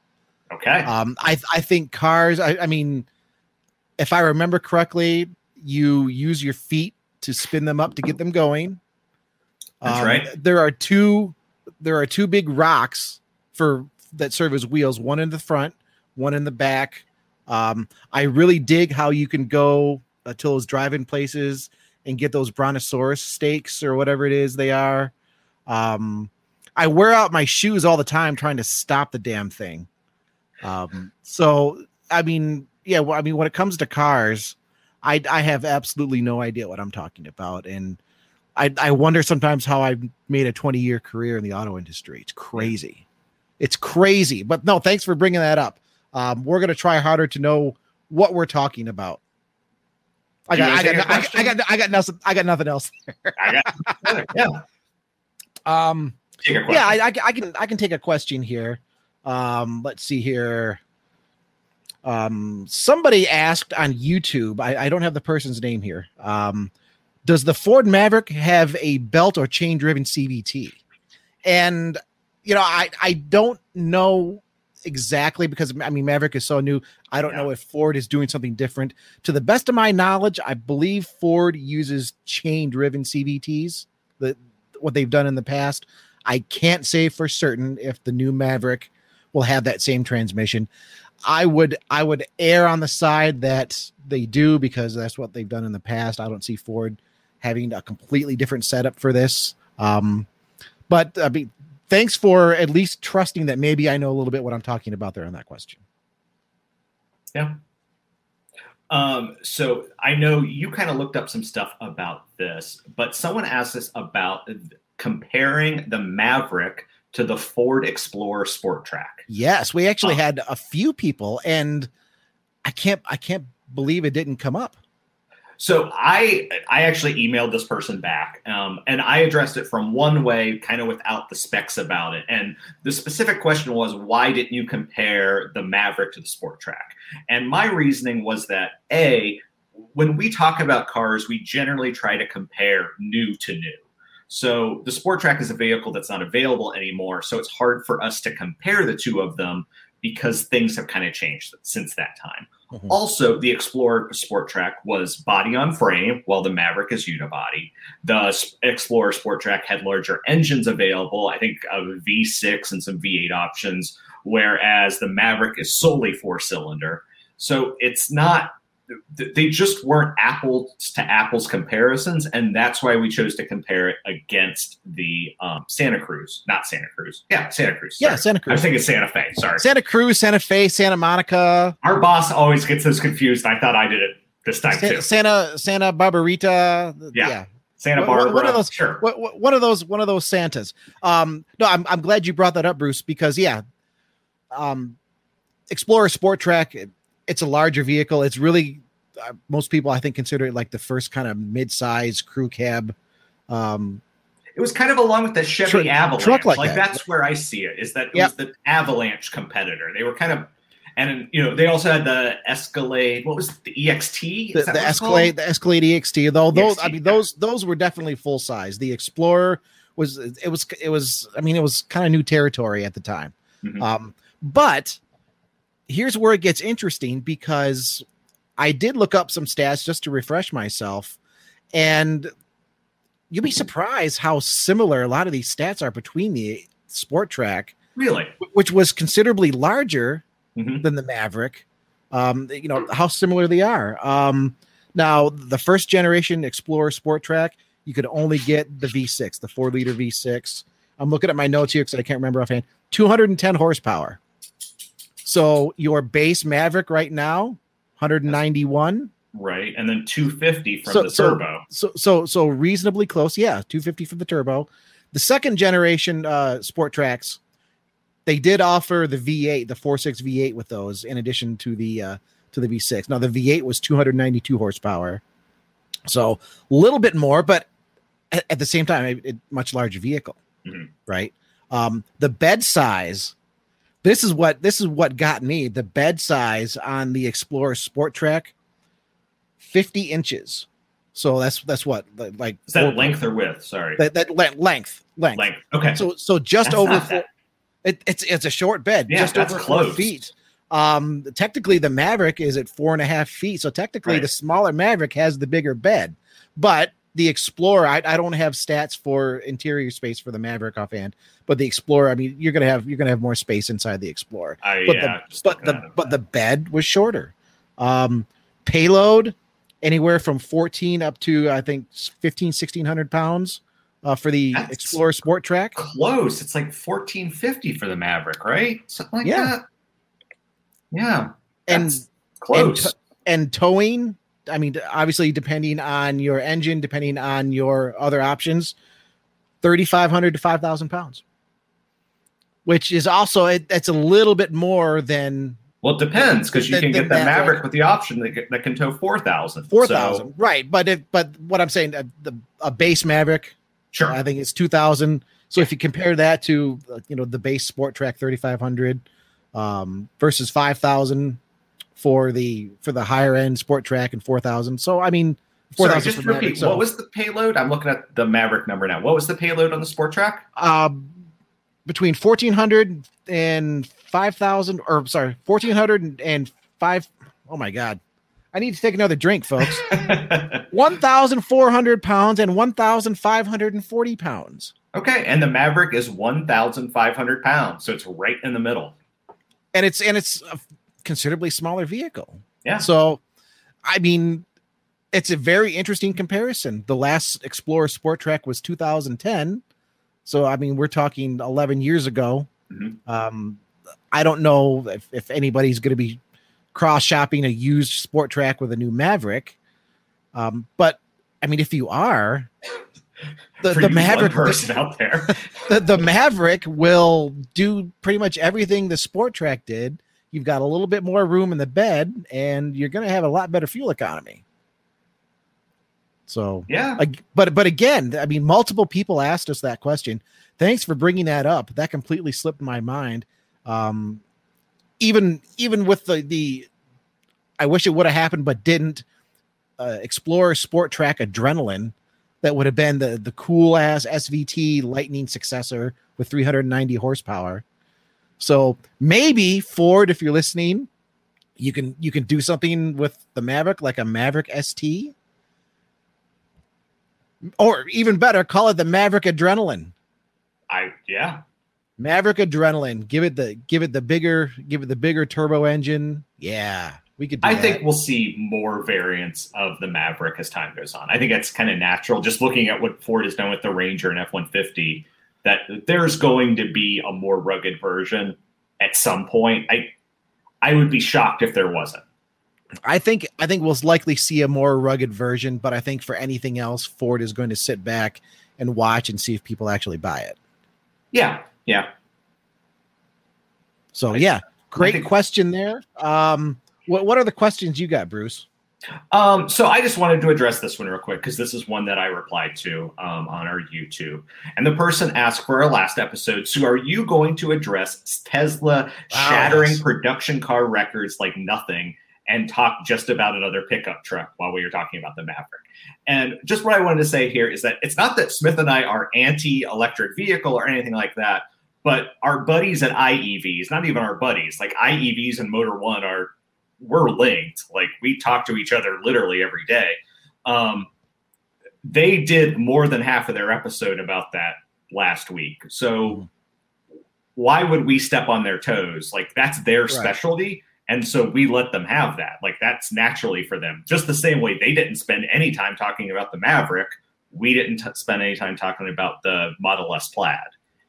Okay. I think cars. I mean, if I remember correctly, you use your feet to spin them up to get them going. That's right. There are two big rocks that serve as wheels. One in the front, one in the back. I really dig how you can go to those drive-in places and get those brontosaurus steaks or whatever it is they are. I wear out my shoes all the time trying to stop the damn thing. So, I mean, when it comes to cars, I have absolutely no idea what I'm talking about. And I wonder sometimes how I've made a 20-year career in the auto industry. It's crazy. It's crazy. But no, thanks for bringing that up. We're going to try harder to know what we're talking about. I got nothing else there. I can take a question here. Let's see here. Somebody asked on YouTube, I don't have the person's name here. Does the Ford Maverick have a belt or chain driven CVT? And, I don't know exactly because Maverick is so new. I don't know if Ford is doing something different. To the best of my knowledge, I believe Ford uses chain driven CVTs, what they've done in the past. I can't say for certain if the new Maverick will have that same transmission. I would err on the side that they do because that's what they've done in the past. I don't see Ford having a completely different setup for this. But thanks for at least trusting that maybe I know a little bit what I'm talking about there on that question. Yeah. So I know you kind of looked up some stuff about this, but someone asked us about comparing the Maverick to the Ford Explorer Sport Track. Yes, we actually had a few people, and I can't believe it didn't come up. So I actually emailed this person back, and I addressed it from one way, kind of without the specs about it. And the specific question was, why didn't you compare the Maverick to the Sport Track? And my reasoning was that, when we talk about cars, we generally try to compare new to new. So the Sport Track is a vehicle that's not available anymore, so it's hard for us to compare the two of them because things have kind of changed since that time. Mm-hmm. Also, the Explorer Sport Track was body on frame, while the Maverick is unibody. The Explorer Sport Track had larger engines available, I think a V6 and some V8 options, whereas the Maverick is solely 4-cylinder. So it's not, they just weren't apples to apples comparisons, and that's why we chose to compare it against the Santa Cruz. Not Santa Cruz. Yeah, Santa Cruz. Sorry. Yeah, Santa Cruz. I was thinking Santa Fe. Sorry. Santa Cruz, Santa Fe, Santa Monica. Our boss always gets those confused. I thought I did it this time too. Santa Barbarita. Yeah. Santa Barbara. One of those. Sure. One of those Santas. No, I'm glad you brought that up, Bruce, because Explorer Sport Track. It's a larger vehicle. It's really, most people I think consider it like the first kind of mid-size crew cab. It was kind of along with the Chevy Avalanche. Truck like that. That's where I see it, is that it was the Avalanche competitor. They were kind of, and they also had the Escalade. What was it, the EXT? The Escalade EXT. Though those were definitely full size. The Explorer was kind of new territory at the time. Mm-hmm. But here's where it gets interesting, because I did look up some stats just to refresh myself, and you'll be surprised how similar a lot of these stats are between the Sport Track, really, which was considerably larger mm-hmm. than the Maverick. How similar they are. Now, the first generation Explorer Sport Track, you could only get the V6, the 4-liter V6. I'm looking at my notes here because I can't remember offhand. 210 horsepower. So your base Maverick right now, 191. Right, and then 250 from the turbo. So reasonably close. Yeah, 250 from the turbo. The second generation Sport Tracks, they did offer the V8, the 4.6 V8 with those, in addition to the V6. Now the V8 was 292 horsepower, so a little bit more, but at the same time, a much larger vehicle. Mm-hmm. Right. The bed size. This is what got me. The bed size on the Explorer Sport Track, 50 inches. So that's what, like, is that length or width? Sorry. That length. Okay. So just over It's a short bed, just over 4 feet. Technically the Maverick is at 4.5 feet. So technically the smaller Maverick has the bigger bed, but the Explorer, I don't have stats for interior space for the Maverick offhand, but the Explorer, I mean, you're gonna have more space inside the Explorer. But the bed was shorter. Payload anywhere from 14 up to I think 1,600 pounds for the Explorer Sport Track. Close. It's like 1,450 for the Maverick, right? Something like that. Yeah, and close. And towing. I mean, obviously, depending on your engine, depending on your other options, 3,500 to 5,000 pounds, which is also that's a little bit more than. Well, it depends because you can get the Maverick with the option that can tow 4,000. 4,000, right? But what I'm saying, a base Maverick, sure, I think it's 2,000. So if you compare that to the base Sport Track 3,500 versus 5,000. For the higher end Sport Track and 4,000. So I mean, 4,000. Just repeat. Maverick, what was the payload? I'm looking at the Maverick number now. What was the payload on the Sport Track? Between 1,400 and 5,000, or sorry, 1,400 and 5. Oh my God, I need to take another drink, folks. 1,400 pounds and 1,540 pounds. Okay, and the Maverick is 1,500 pounds, so it's right in the middle. And it's a considerably smaller vehicle. Yeah. So, I mean, it's a very interesting comparison. The last Explorer Sport Track was 2010. So, I mean, we're talking 11 years ago. Mm-hmm. I don't know if anybody's going to be cross-shopping a used Sport Track with a new Maverick. But, I mean, if you are, the Maverick person out there, the Maverick will do pretty much everything the Sport Track did. You've got a little bit more room in the bed, and you're going to have a lot better fuel economy. So, yeah. But again, I mean, multiple people asked us that question. Thanks for bringing that up. That completely slipped my mind. Even with the I wish it would have happened, but didn't. Explorer Sport Track Adrenaline, that would have been the cool ass SVT Lightning successor with 390 horsepower. So maybe Ford, if you're listening, you can do something with the Maverick, like a Maverick ST, or even better, call it the Maverick Adrenaline. Maverick Adrenaline. Give it the bigger turbo engine. Yeah, we could. I think we'll see more variants of the Maverick as time goes on. I think that's kind of natural. Just looking at what Ford has done with the Ranger and F-150. That there's going to be a more rugged version at some point. I would be shocked if there wasn't. I think we'll likely see a more rugged version, but I think for anything else, Ford is going to sit back and watch and see if people actually buy it. Yeah. So great question there. What are the questions you got, Bruce? So I just wanted to address this one real quick because this is one that I replied to on our YouTube. And the person asked for our last episode, so are you going to address Tesla shattering production car records like nothing and talk just about another pickup truck while we were talking about the Maverick? And just what I wanted to say here is that it's not that Smith and I are anti-electric vehicle or anything like that, but our buddies at IEVs, not even our buddies, like IEVs and Motor One we're linked. Like we talk to each other literally every day. They did more than half of their episode about that last week. So why would we step on their toes? Like that's their specialty. And so we let them have that. Like that's naturally for them. Just the same way they didn't spend any time talking about the Maverick. We didn't spend any time talking about the Model S Plaid.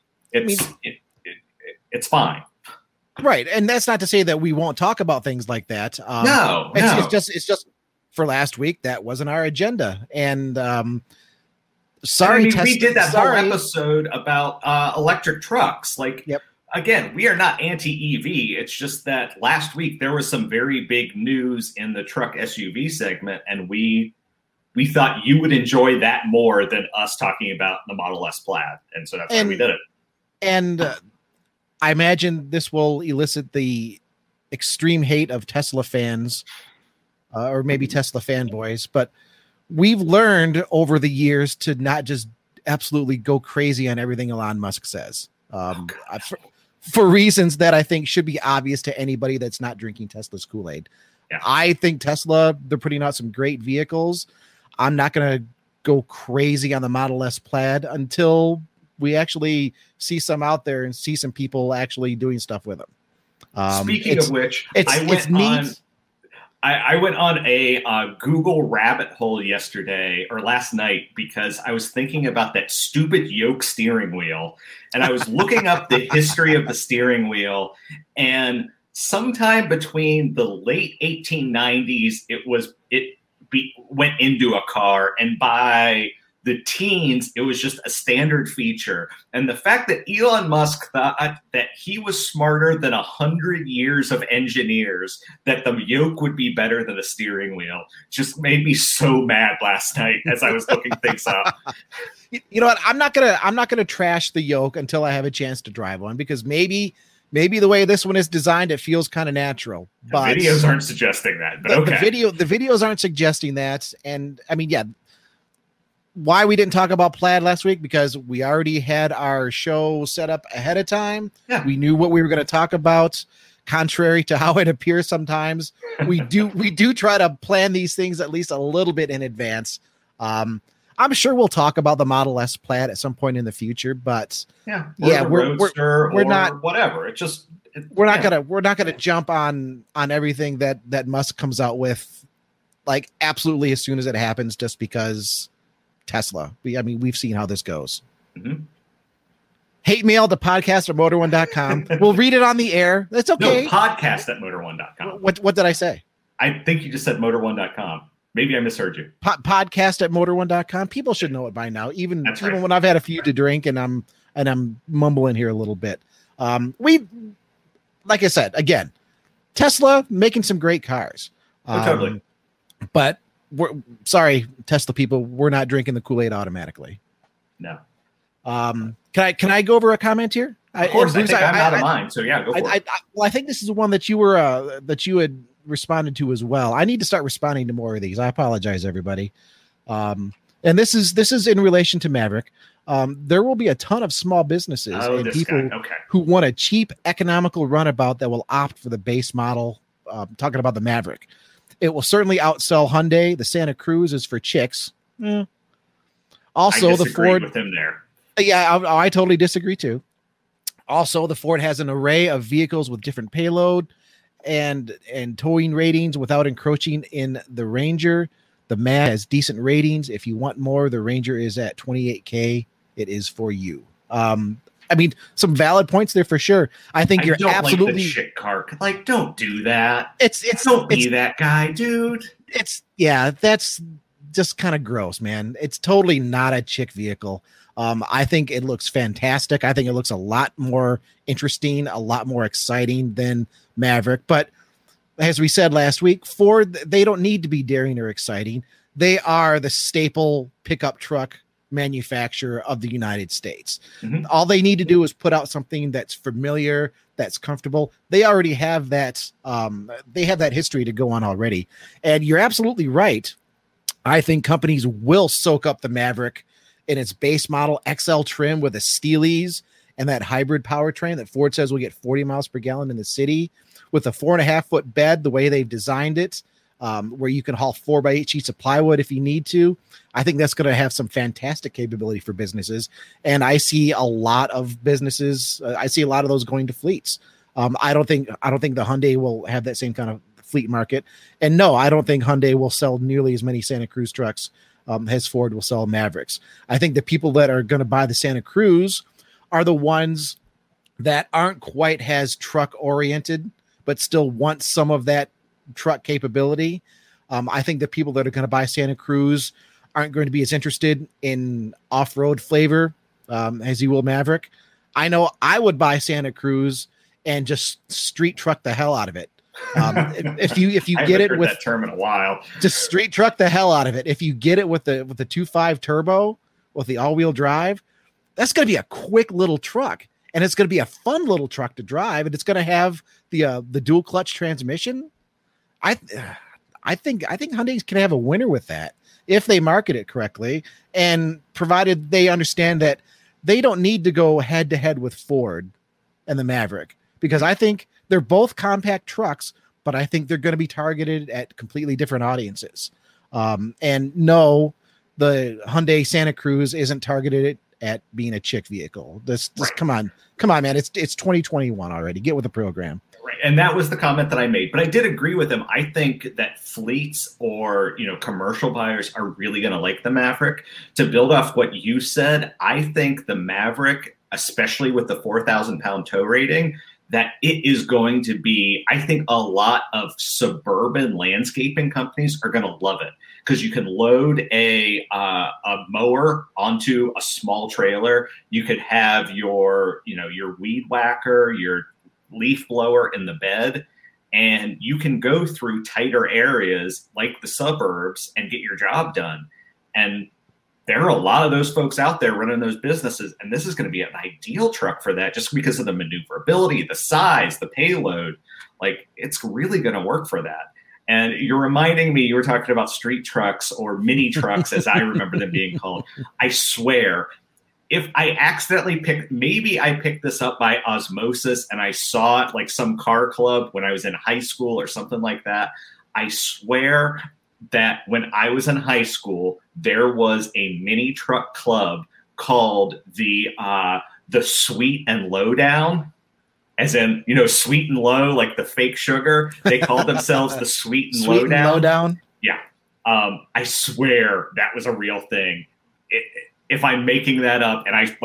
It's fine. Right, and that's not to say that we won't talk about things like that. No. It's just for last week that wasn't our agenda, and sorry, we did that whole episode about electric trucks. Like, again, we are not anti-EV. It's just that last week there was some very big news in the truck SUV segment, and we thought you would enjoy that more than us talking about the Model S Plaid, and so that's why we did it. And I imagine this will elicit the extreme hate of Tesla fans, or maybe Tesla fanboys, but we've learned over the years to not just absolutely go crazy on everything Elon Musk says. for reasons that I think should be obvious to anybody that's not drinking Tesla's Kool-Aid. Yeah. I think Tesla, they're putting out some great vehicles. I'm not going to go crazy on the Model S Plaid until we actually see some out there and see some people actually doing stuff with them. Speaking of which, I went on a Google rabbit hole yesterday or last night because I was thinking about that stupid yoke steering wheel, and I was looking up the history of the steering wheel, and sometime between the late 1890s, it went into a car, and by the teens, it was just a standard feature. And the fact that Elon Musk thought that he was smarter than 100 years of engineers, that the yoke would be better than a steering wheel, just made me so mad last night as I was looking things up. You know what? I'm not gonna trash the yoke until I have a chance to drive one, because maybe the way this one is designed, it feels kind of natural. But the videos aren't suggesting that. But okay. The videos aren't suggesting that. And I mean, yeah. Why we didn't talk about Plaid last week? Because we already had our show set up ahead of time. Yeah. We knew what we were going to talk about, contrary to how it appears sometimes. We do try to plan these things at least a little bit in advance. I'm sure we'll talk about the Model S Plaid at some point in the future, but we're not whatever. We're not gonna jump on everything that Musk comes out with, like, absolutely as soon as it happens, just because Tesla. We've seen how this goes. Mm-hmm. Hate mail to podcast@motor1.com. We'll read it on the air. That's okay. No, podcast@motor1.com. What did I say? I think you just said motor1.com. Maybe I misheard you. Podcast@motor1.com. People should know it by now. Even when I've had a few to drink and I'm mumbling here a little bit. Like I said, again, Tesla making some great cars. Totally. But we're sorry, Tesla people, we're not drinking the Kool-Aid automatically. No. Can I go over a comment here? Of course, Bruce, I'm out of mine. So yeah, go for it. I think this is one that you had responded to as well. I need to start responding to more of these. I apologize, everybody. And this is in relation to Maverick. There will be a ton of small businesses and people who want a cheap, economical runabout that will opt for the base model. Talking about the Maverick. It will certainly outsell Hyundai. The Santa Cruz is for chicks. Also, the Ford with him there. Yeah, I totally disagree too. Also, the Ford has an array of vehicles with different payload and towing ratings without encroaching in the Ranger. The Mad has decent ratings. If you want more, the Ranger is at $28,000. It is for you. Some valid points there for sure. I think you're absolutely like the shit car. Like, don't do that. Don't be that guy, dude. That's just kind of gross, man. It's totally not a chick vehicle. I think it looks fantastic. I think it looks a lot more interesting, a lot more exciting than Maverick. But as we said last week, Ford, they don't need to be daring or exciting. They are the staple pickup truck manufacturer of the United States. Mm-hmm. All they need to do is put out something that's familiar, that's comfortable. They already have that. They have that history to go on already. And you're absolutely right. I think companies will soak up the Maverick in its base model XL trim with a Steelies and that hybrid powertrain that Ford says will get 40 miles per gallon in the city with a 4.5-foot bed, the way they've designed it, where you can haul 4x8 sheets of plywood if you need to. I think that's going to have some fantastic capability for businesses. And I see a lot of businesses. I see a lot of those going to fleets. I don't think the Hyundai will have that same kind of fleet market. And no, I don't think Hyundai will sell nearly as many Santa Cruz trucks as Ford will sell Mavericks. I think the people that are going to buy the Santa Cruz are the ones that aren't quite as truck oriented, but still want some of that truck capability. I think the people that are going to buy Santa Cruz aren't going to be as interested in off-road flavor as you will Maverick. I know I would buy Santa Cruz and just street truck the hell out of it. If you get it with that term in a while, just street truck the hell out of it. If you get it with the 2.5 turbo with the all-wheel drive, that's going to be a quick little truck, and it's going to be a fun little truck to drive, and it's going to have the dual clutch transmission. I think Hyundai can have a winner with that if they market it correctly, and provided they understand that they don't need to go head to head with Ford and the Maverick, because I think they're both compact trucks, but I think they're going to be targeted at completely different audiences. And no, the Hyundai Santa Cruz isn't targeted at being a chick vehicle. This right. Come on, man. It's 2021 already. Get with the program. Right. And that was the comment that I made, but I did agree with him. I think that fleets or, commercial buyers are really going to like the Maverick. To build off what you said, I think the Maverick, especially with the 4,000 pound tow rating, that it is going to be, I think a lot of suburban landscaping companies are going to love it, because you can load a mower onto a small trailer. You could have your weed whacker, your leaf blower in the bed, and you can go through tighter areas like the suburbs and get your job done. And there are a lot of those folks out there running those businesses, and this is going to be an ideal truck for that, just because of the maneuverability, the size, the payload. Like, it's really going to work for that. And you're reminding me, you were talking about street trucks or mini trucks, as I remember them being called. I swear, if I accidentally maybe I picked this up by osmosis and I saw it like some car club when I was in high school or something like that. I swear that when I was in high school, there was a mini truck club called the Sweet and Lowdown, as in, sweet and low, like the fake sugar. They called themselves the Sweet and Sweet Lowdown. And Lowdown. Yeah. I swear that was a real thing. If I'm making that up and I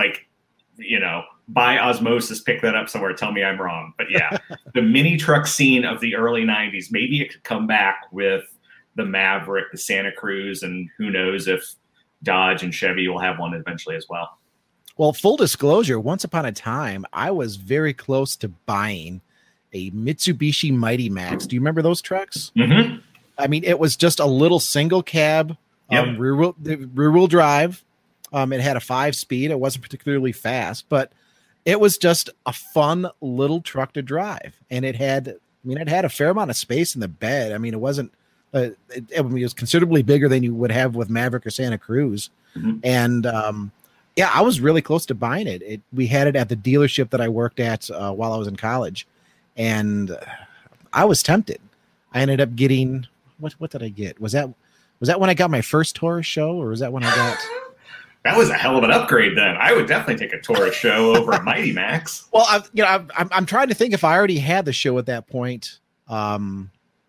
by osmosis pick that up somewhere, tell me I'm wrong. But yeah, the mini truck scene of the early 90s, maybe it could come back with the Maverick, the Santa Cruz, and who knows if Dodge and Chevy will have one eventually as well. Well, full disclosure, once upon a time, I was very close to buying a Mitsubishi Mighty Max. Do you remember those trucks? Mm-hmm. I mean, it was just a little single cab, rear wheel drive. It had a 5-speed. It wasn't particularly fast, but it was just a fun little truck to drive. And it had a fair amount of space in the bed. I mean, it wasn't, it was considerably bigger than you would have with Maverick or Santa Cruz. Mm-hmm. And, I was really close to buying it. We had it at the dealership that I worked at while I was in college, and I was tempted. I ended up getting, what did I get? Was that when I got my first Taurus show, or was that when I got... That was a hell of an upgrade then. I would definitely take a Taurus show over a Mighty Max. Well, I'm trying to think if I already had the show at that point. No,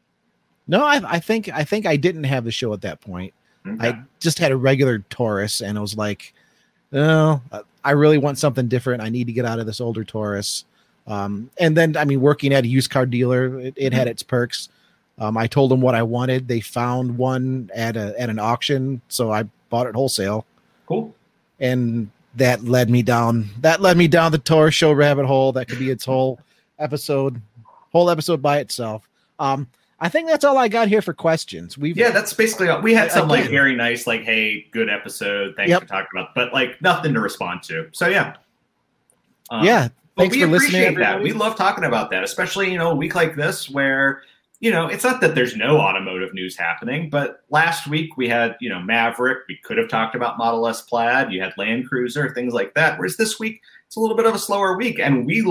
I think I didn't have the show at that point. Okay. I just had a regular Taurus, and I was like, oh, I really want something different. I need to get out of this older Taurus. And then, working at a used car dealer, it had its perks. I told them what I wanted. They found one at an auction, so I bought it wholesale. Cool. And that led me down the Taurus show rabbit hole. That could be its whole episode by itself. I think that's all I got here for questions. That's basically all. We had some very nice, hey, good episode. Thanks for talking about, but nothing to respond to. So yeah. Thanks for listening. That. We love talking about that, especially, a week like this where, it's not that there's no automotive news happening, but last week we had, Maverick. We could have talked about Model S Plaid. You had Land Cruiser, things like that. Whereas this week, it's a little bit of a slower week. And we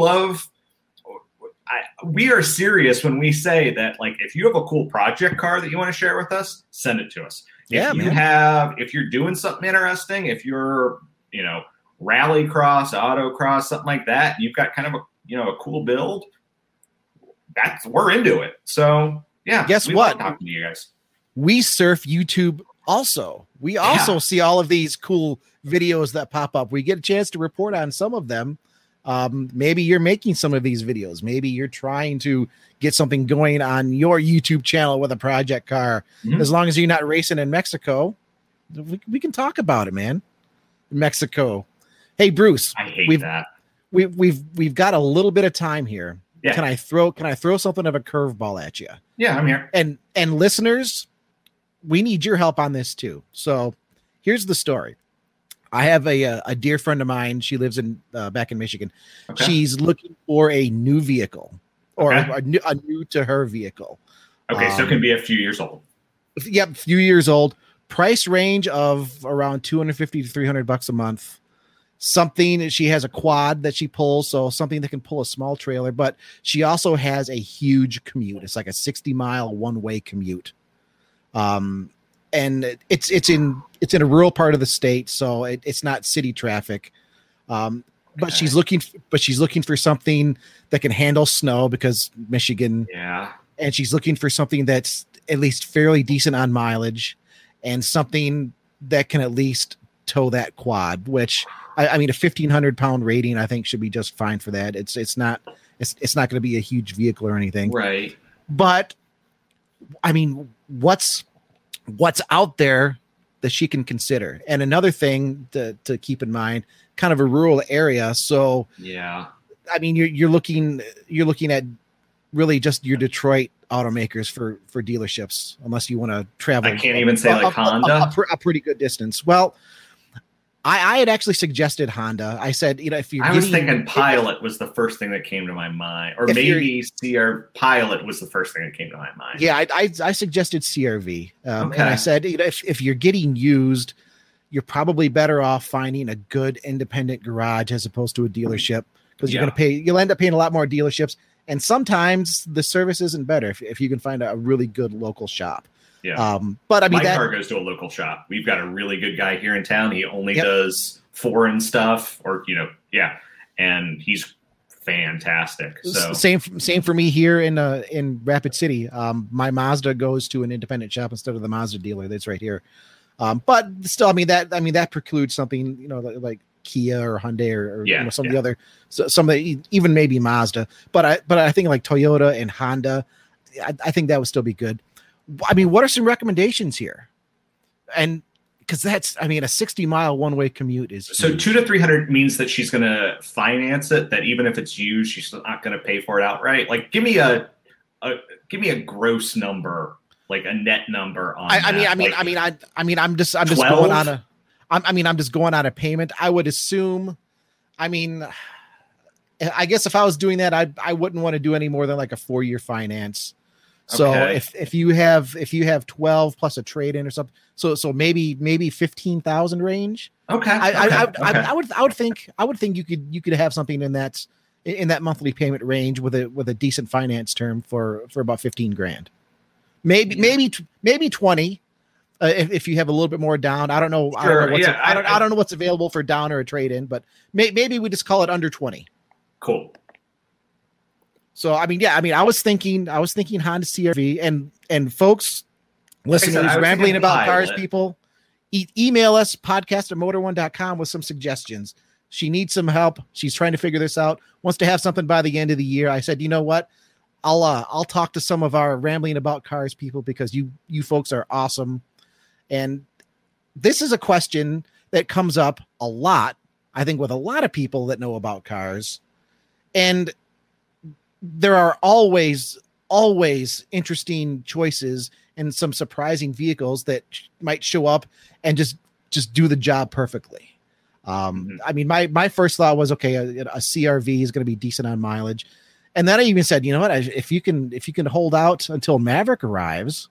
are serious when we say that, if you have a cool project car that you want to share with us, send it to us. If you're doing something interesting, if you're, rallycross, autocross, something like that, you've got kind of a cool build, we're into it. So yeah, guess what? Talking to you guys. We surf YouTube also. We also see all of these cool videos that pop up. We get a chance to report on some of them. Maybe you're making some of these videos. Maybe you're trying to get something going on your YouTube channel with a project car. Mm-hmm. As long as you're not racing in Mexico, we can talk about it, man. Mexico. Hey, Bruce. I hate that. We've got a little bit of time here. Yeah. Can I throw something of a curveball at you? Yeah, I'm here. And listeners, we need your help on this too. So here's the story. I have a dear friend of mine. She lives back in Michigan. Okay. She's looking for a new vehicle, or a new to her vehicle. Okay, so it can be a few years old. Yep, a few years old. Price range of around $250 to $300 a month. something. She has a quad that she pulls, so something that can pull a small trailer, but she also has a huge commute. It's like a 60-mile one-way commute. And it's in a rural part of the state, so it's not city traffic. But she's looking for something that can handle snow because Michigan. Yeah. And she's looking for something that's at least fairly decent on mileage and something that can at least tow that quad, which I mean, a 1,500 pound rating, I think should be just fine for that. It's not going to be a huge vehicle or anything. Right. But I mean, what's out there that she can consider? And another thing to keep in mind, kind of a rural area. So yeah, I mean, you're looking at really just your Detroit automakers for dealerships, unless you want to travel. I can't even say like Honda, a pretty good distance. Well, I had actually suggested Honda. I said, if you're, I was thinking Pilot was the first thing that came to my mind, or maybe CR Pilot was the first thing that came to my mind. Yeah, I suggested CRV, and I said, if you're getting used, you're probably better off finding a good independent garage as opposed to a dealership, because you'll end up paying a lot more dealerships, and sometimes the service isn't better if you can find a really good local shop. Yeah. But I mean, my car goes to a local shop. We've got a really good guy here in town. He only does foreign stuff, and he's fantastic. So same for me here in Rapid City. My Mazda goes to an independent shop instead of the Mazda dealer that's right here. But still, I mean that precludes something, like Kia or Hyundai or some of the other, some of the, even maybe Mazda. But I think like Toyota and Honda, I think that would still be good. I mean, what are some recommendations here? And because that's, I mean, a 60-mile one-way commute is so huge. 200 to 300 means that she's going to finance it. That even if it's used, she's not going to pay for it outright. Like, give me a gross number, like a net number on. I'm just going on a. I'm just going on a payment. I would assume. I mean, I guess if I was doing that, I wouldn't want to do any more than like a 4-year finance. So if you have 12 plus a trade in or something, so maybe 15,000 range. Okay. I would think you could have something in that monthly payment range with a decent finance term for about 15 grand. Maybe 20 if you have a little bit more down. I don't know. Sure, I don't know what's available for down or a trade in, but maybe we just call it under 20. Cool. So, I was thinking Honda CR-V, and folks, listeners, rambling about cars, people, email us podcast@motor1.com with some suggestions. She needs some help. She's trying to figure this out, wants to have something by the end of the year. I said, you know what? I'll talk to some of our rambling about cars people, because you folks are awesome. And this is a question that comes up a lot, I think, with a lot of people that know about cars. And there are always interesting choices and some surprising vehicles that might show up and just do the job perfectly. I mean, my first thought was, okay, a CR-V is going to be decent on mileage. And then I even said, you know what, if you can hold out until Maverick arrives,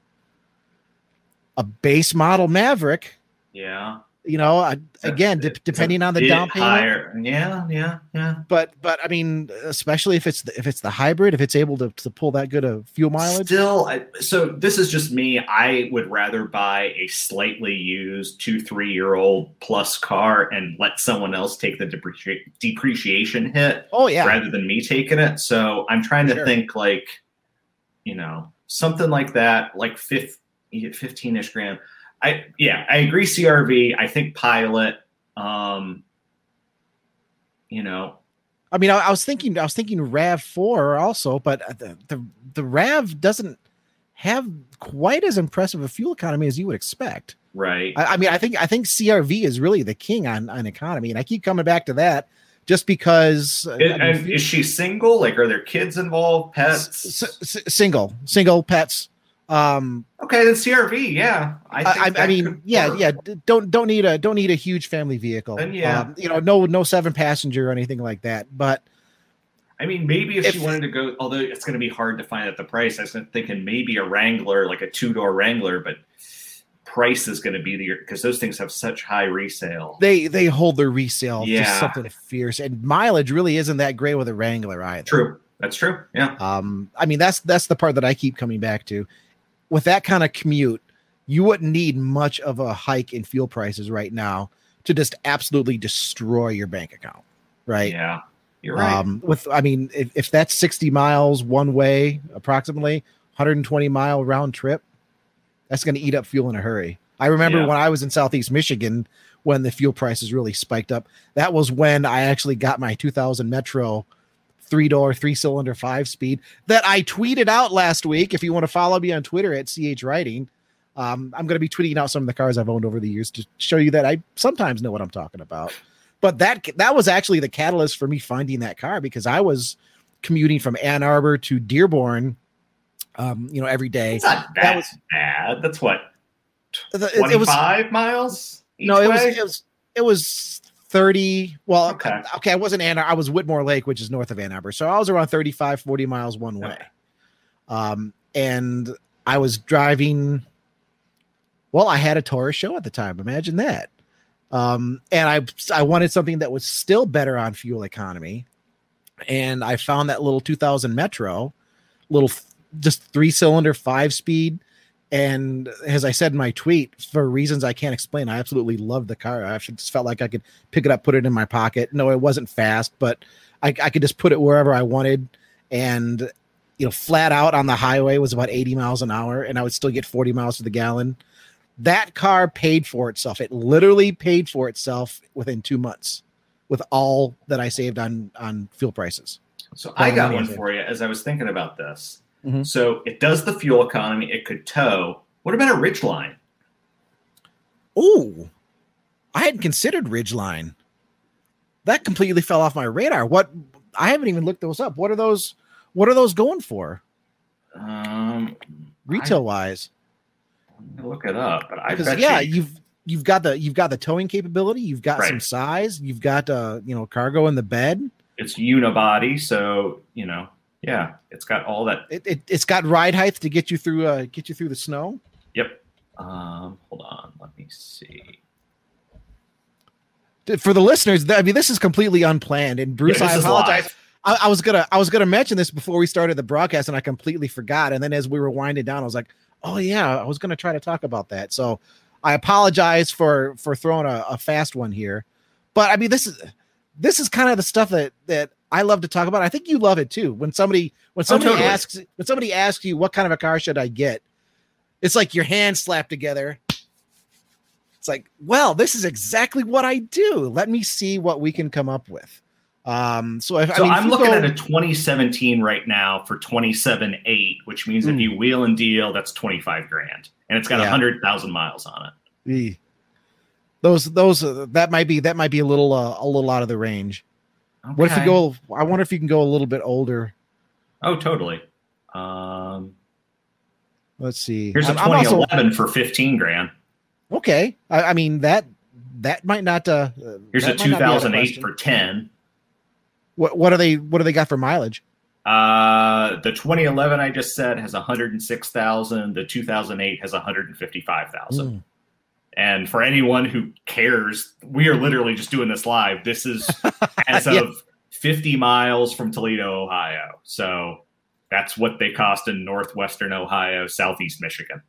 a base model Maverick. Yeah. Again, depending on the down payment. Higher. Yeah. But I mean, especially if it's the hybrid, if it's able to pull that good of fuel mileage. Still, so this is just me. I would rather buy a slightly used 2-3 year old plus car and let someone else take the depreciation hit. Oh yeah, rather than me taking it. So I'm trying to think like, something like that, like 15-ish grand. I agree. CR-V. I think Pilot. I mean, I was thinking RAV4 also, but the RAV doesn't have quite as impressive a fuel economy as you would expect. Right. I mean, I think CR-V is really the king on economy, and I keep coming back to that just because. Is she single? Like, are there kids involved? Pets? Single pets. Okay, then CR-V, yeah. Don't need a huge family vehicle. And no 7-passenger or anything like that. But I mean, maybe if she wanted to go, although it's going to be hard to find at the price. I was thinking maybe a Wrangler, like a 2-door Wrangler, but price is going to be because those things have such high resale. They hold their resale just something fierce, and mileage really isn't that great with a Wrangler either. True, that's true. Yeah. I mean that's the part that I keep coming back to. With that kind of commute, you wouldn't need much of a hike in fuel prices right now to just absolutely destroy your bank account, right? Yeah, you're right. If that's 60 miles one way, approximately 120-mile round trip, that's going to eat up fuel in a hurry. I remember when I was in Southeast Michigan, when the fuel prices really spiked up, that was when I actually got my 2000 Metro 3-door, 3-cylinder, 5-speed that I tweeted out last week. If you want to follow me on Twitter at CH Writing, I'm going to be tweeting out some of the cars I've owned over the years to show you that I sometimes know what I'm talking about. But that was actually the catalyst for me finding that car, because I was commuting from Ann Arbor to Dearborn, every day. It's not that bad. That's what, 25 miles? No, it was 30. Well, okay. I wasn't Ann Arbor. I was Whitmore Lake, which is north of Ann Arbor. So I was around 35, 40 miles one way. And I was driving. Well, I had a Taurus show at the time. Imagine that. And I wanted something that was still better on fuel economy. And I found that little 2000 Metro, just 3-cylinder, 5-speed. And as I said in my tweet, for reasons I can't explain, I absolutely loved the car. I just felt like I could pick it up, put it in my pocket. No, it wasn't fast, but I could just put it wherever I wanted. And, flat out on the highway was about 80 miles an hour, and I would still get 40 miles to the gallon. That car paid for itself. It literally paid for itself within 2 months with all that I saved on fuel prices. So I got one for you as I was thinking about this. Mm-hmm. So it does the fuel economy. It could tow. What about a Ridgeline? Oh, I hadn't considered Ridgeline. That completely fell off my radar. I haven't even looked those up. What are those going for? Retail wise. Look it up, but I bet you've got the towing capability, you've got some size, you've got cargo in the bed. It's unibody, so it's got all that. It's got ride height to get you through the snow. Yep. Hold on, let me see. For the listeners, this is completely unplanned, and Bruce, I apologize. I was gonna mention this before we started the broadcast, and I completely forgot. And then as we were winding down, I was like, oh yeah, I was going to try to talk about that. So I apologize for throwing a fast one here, but this is kind of the stuff that I love to talk about. I think you love it too. When somebody asks you what kind of a car should I get, it's like your hands slapped together. It's like, well, this is exactly what I do. Let me see what we can come up with. I'm looking at a 2017 right now for 27.8, which means if you wheel and deal, that's $25,000, and it's got 100,000 miles on it. Those that might be a little out of the range. Okay. What if you go? I wonder if you can go a little bit older. Oh, totally. Let's see. Here's a 2011 for $15,000. Okay, that might not. Here's a 2008 for 10. What do they got for mileage? The 2011 I just said has 106,000. The 2008 has 155,000. And for anyone who cares, we are literally just doing this live. This is as of 50 miles from Toledo, Ohio. So that's what they cost in northwestern Ohio, southeast Michigan.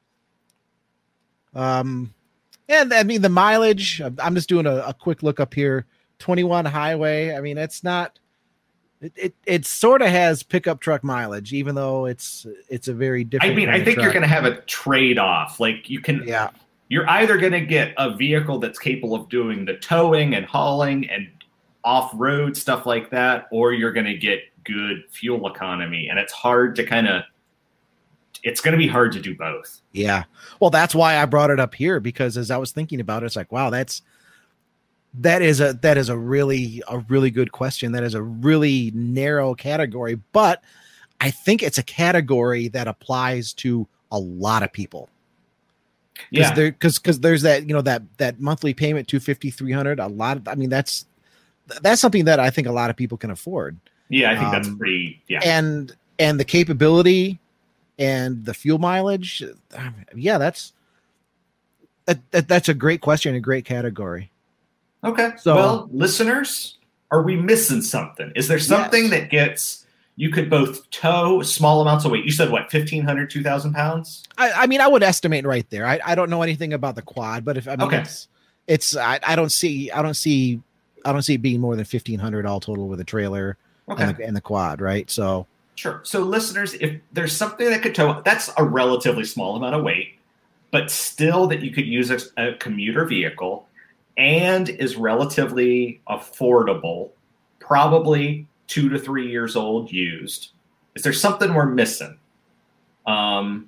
And the mileage, I'm just doing a quick look up here. 21 highway. It's not. It sort of has pickup truck mileage, even though it's a very different. I think you're going to have a trade off. Like you can. Yeah. You're either going to get a vehicle that's capable of doing the towing and hauling and off-road stuff like that, or you're going to get good fuel economy, and it's hard to it's going to be hard to do both. Yeah. Well, that's why I brought it up here, because as I was thinking about it, it's like, wow, that is a really good question. That is a really narrow category, but I think it's a category that applies to a lot of people. Yeah. Because there's that, that monthly payment, $250, $300, a lot of, that's something that I think a lot of people can afford. Yeah. I think that's pretty, yeah. And the capability and the fuel mileage. Yeah, That's a great question, a great category. Okay. So, well, listeners, are we missing something? Is there something that gets you could both tow small amounts of weight? You said what, 1,500, 2,000 pounds? I mean, I would estimate right there. I don't know anything about the quad, but I don't see it being more than 1,500 all total with a trailer and the quad, right? So sure. So listeners, if there's something that could tow, that's a relatively small amount of weight, but still that you could use a commuter vehicle and is relatively affordable, probably 2 to 3 years old used. Is there something we're missing? Let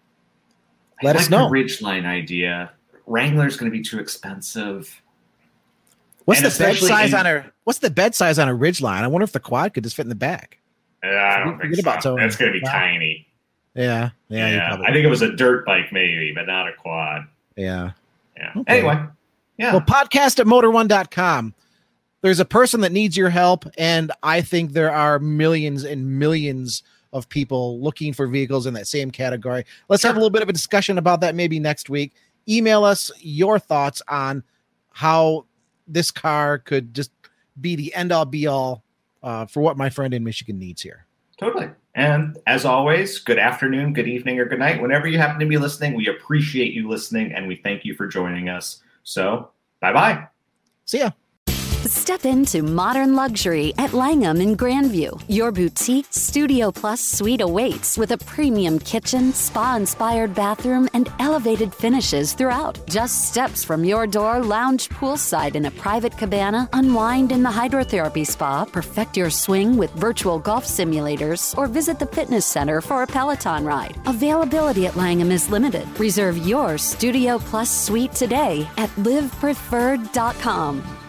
us know. The Ridgeline idea. Wrangler's going to be too expensive. What's the bed size on a Ridgeline? I wonder if the quad could just fit in the back. I don't think so. That's going to be tiny. Yeah. I think it was a dirt bike maybe, but not a quad. Yeah. Okay. Anyway. Yeah. Well, podcast@motor1.com. There's a person that needs your help, and I think there are millions and millions of people looking for vehicles in that same category. Let's have a little bit of a discussion about that maybe next week. Email us your thoughts on how this car could just be the end-all, be-all for what my friend in Michigan needs here. Totally. And as always, good afternoon, good evening, or good night. Whenever you happen to be listening, we appreciate you listening, and we thank you for joining us. So, bye-bye. See ya. Step into modern luxury at Langham in Grandview. Your boutique Studio Plus suite awaits with a premium kitchen, spa-inspired bathroom, and elevated finishes throughout. Just steps from your door, lounge poolside in a private cabana, unwind in the hydrotherapy spa, perfect your swing with virtual golf simulators, or visit the fitness center for a Peloton ride. Availability at Langham is limited. Reserve your Studio Plus suite today at livepreferred.com.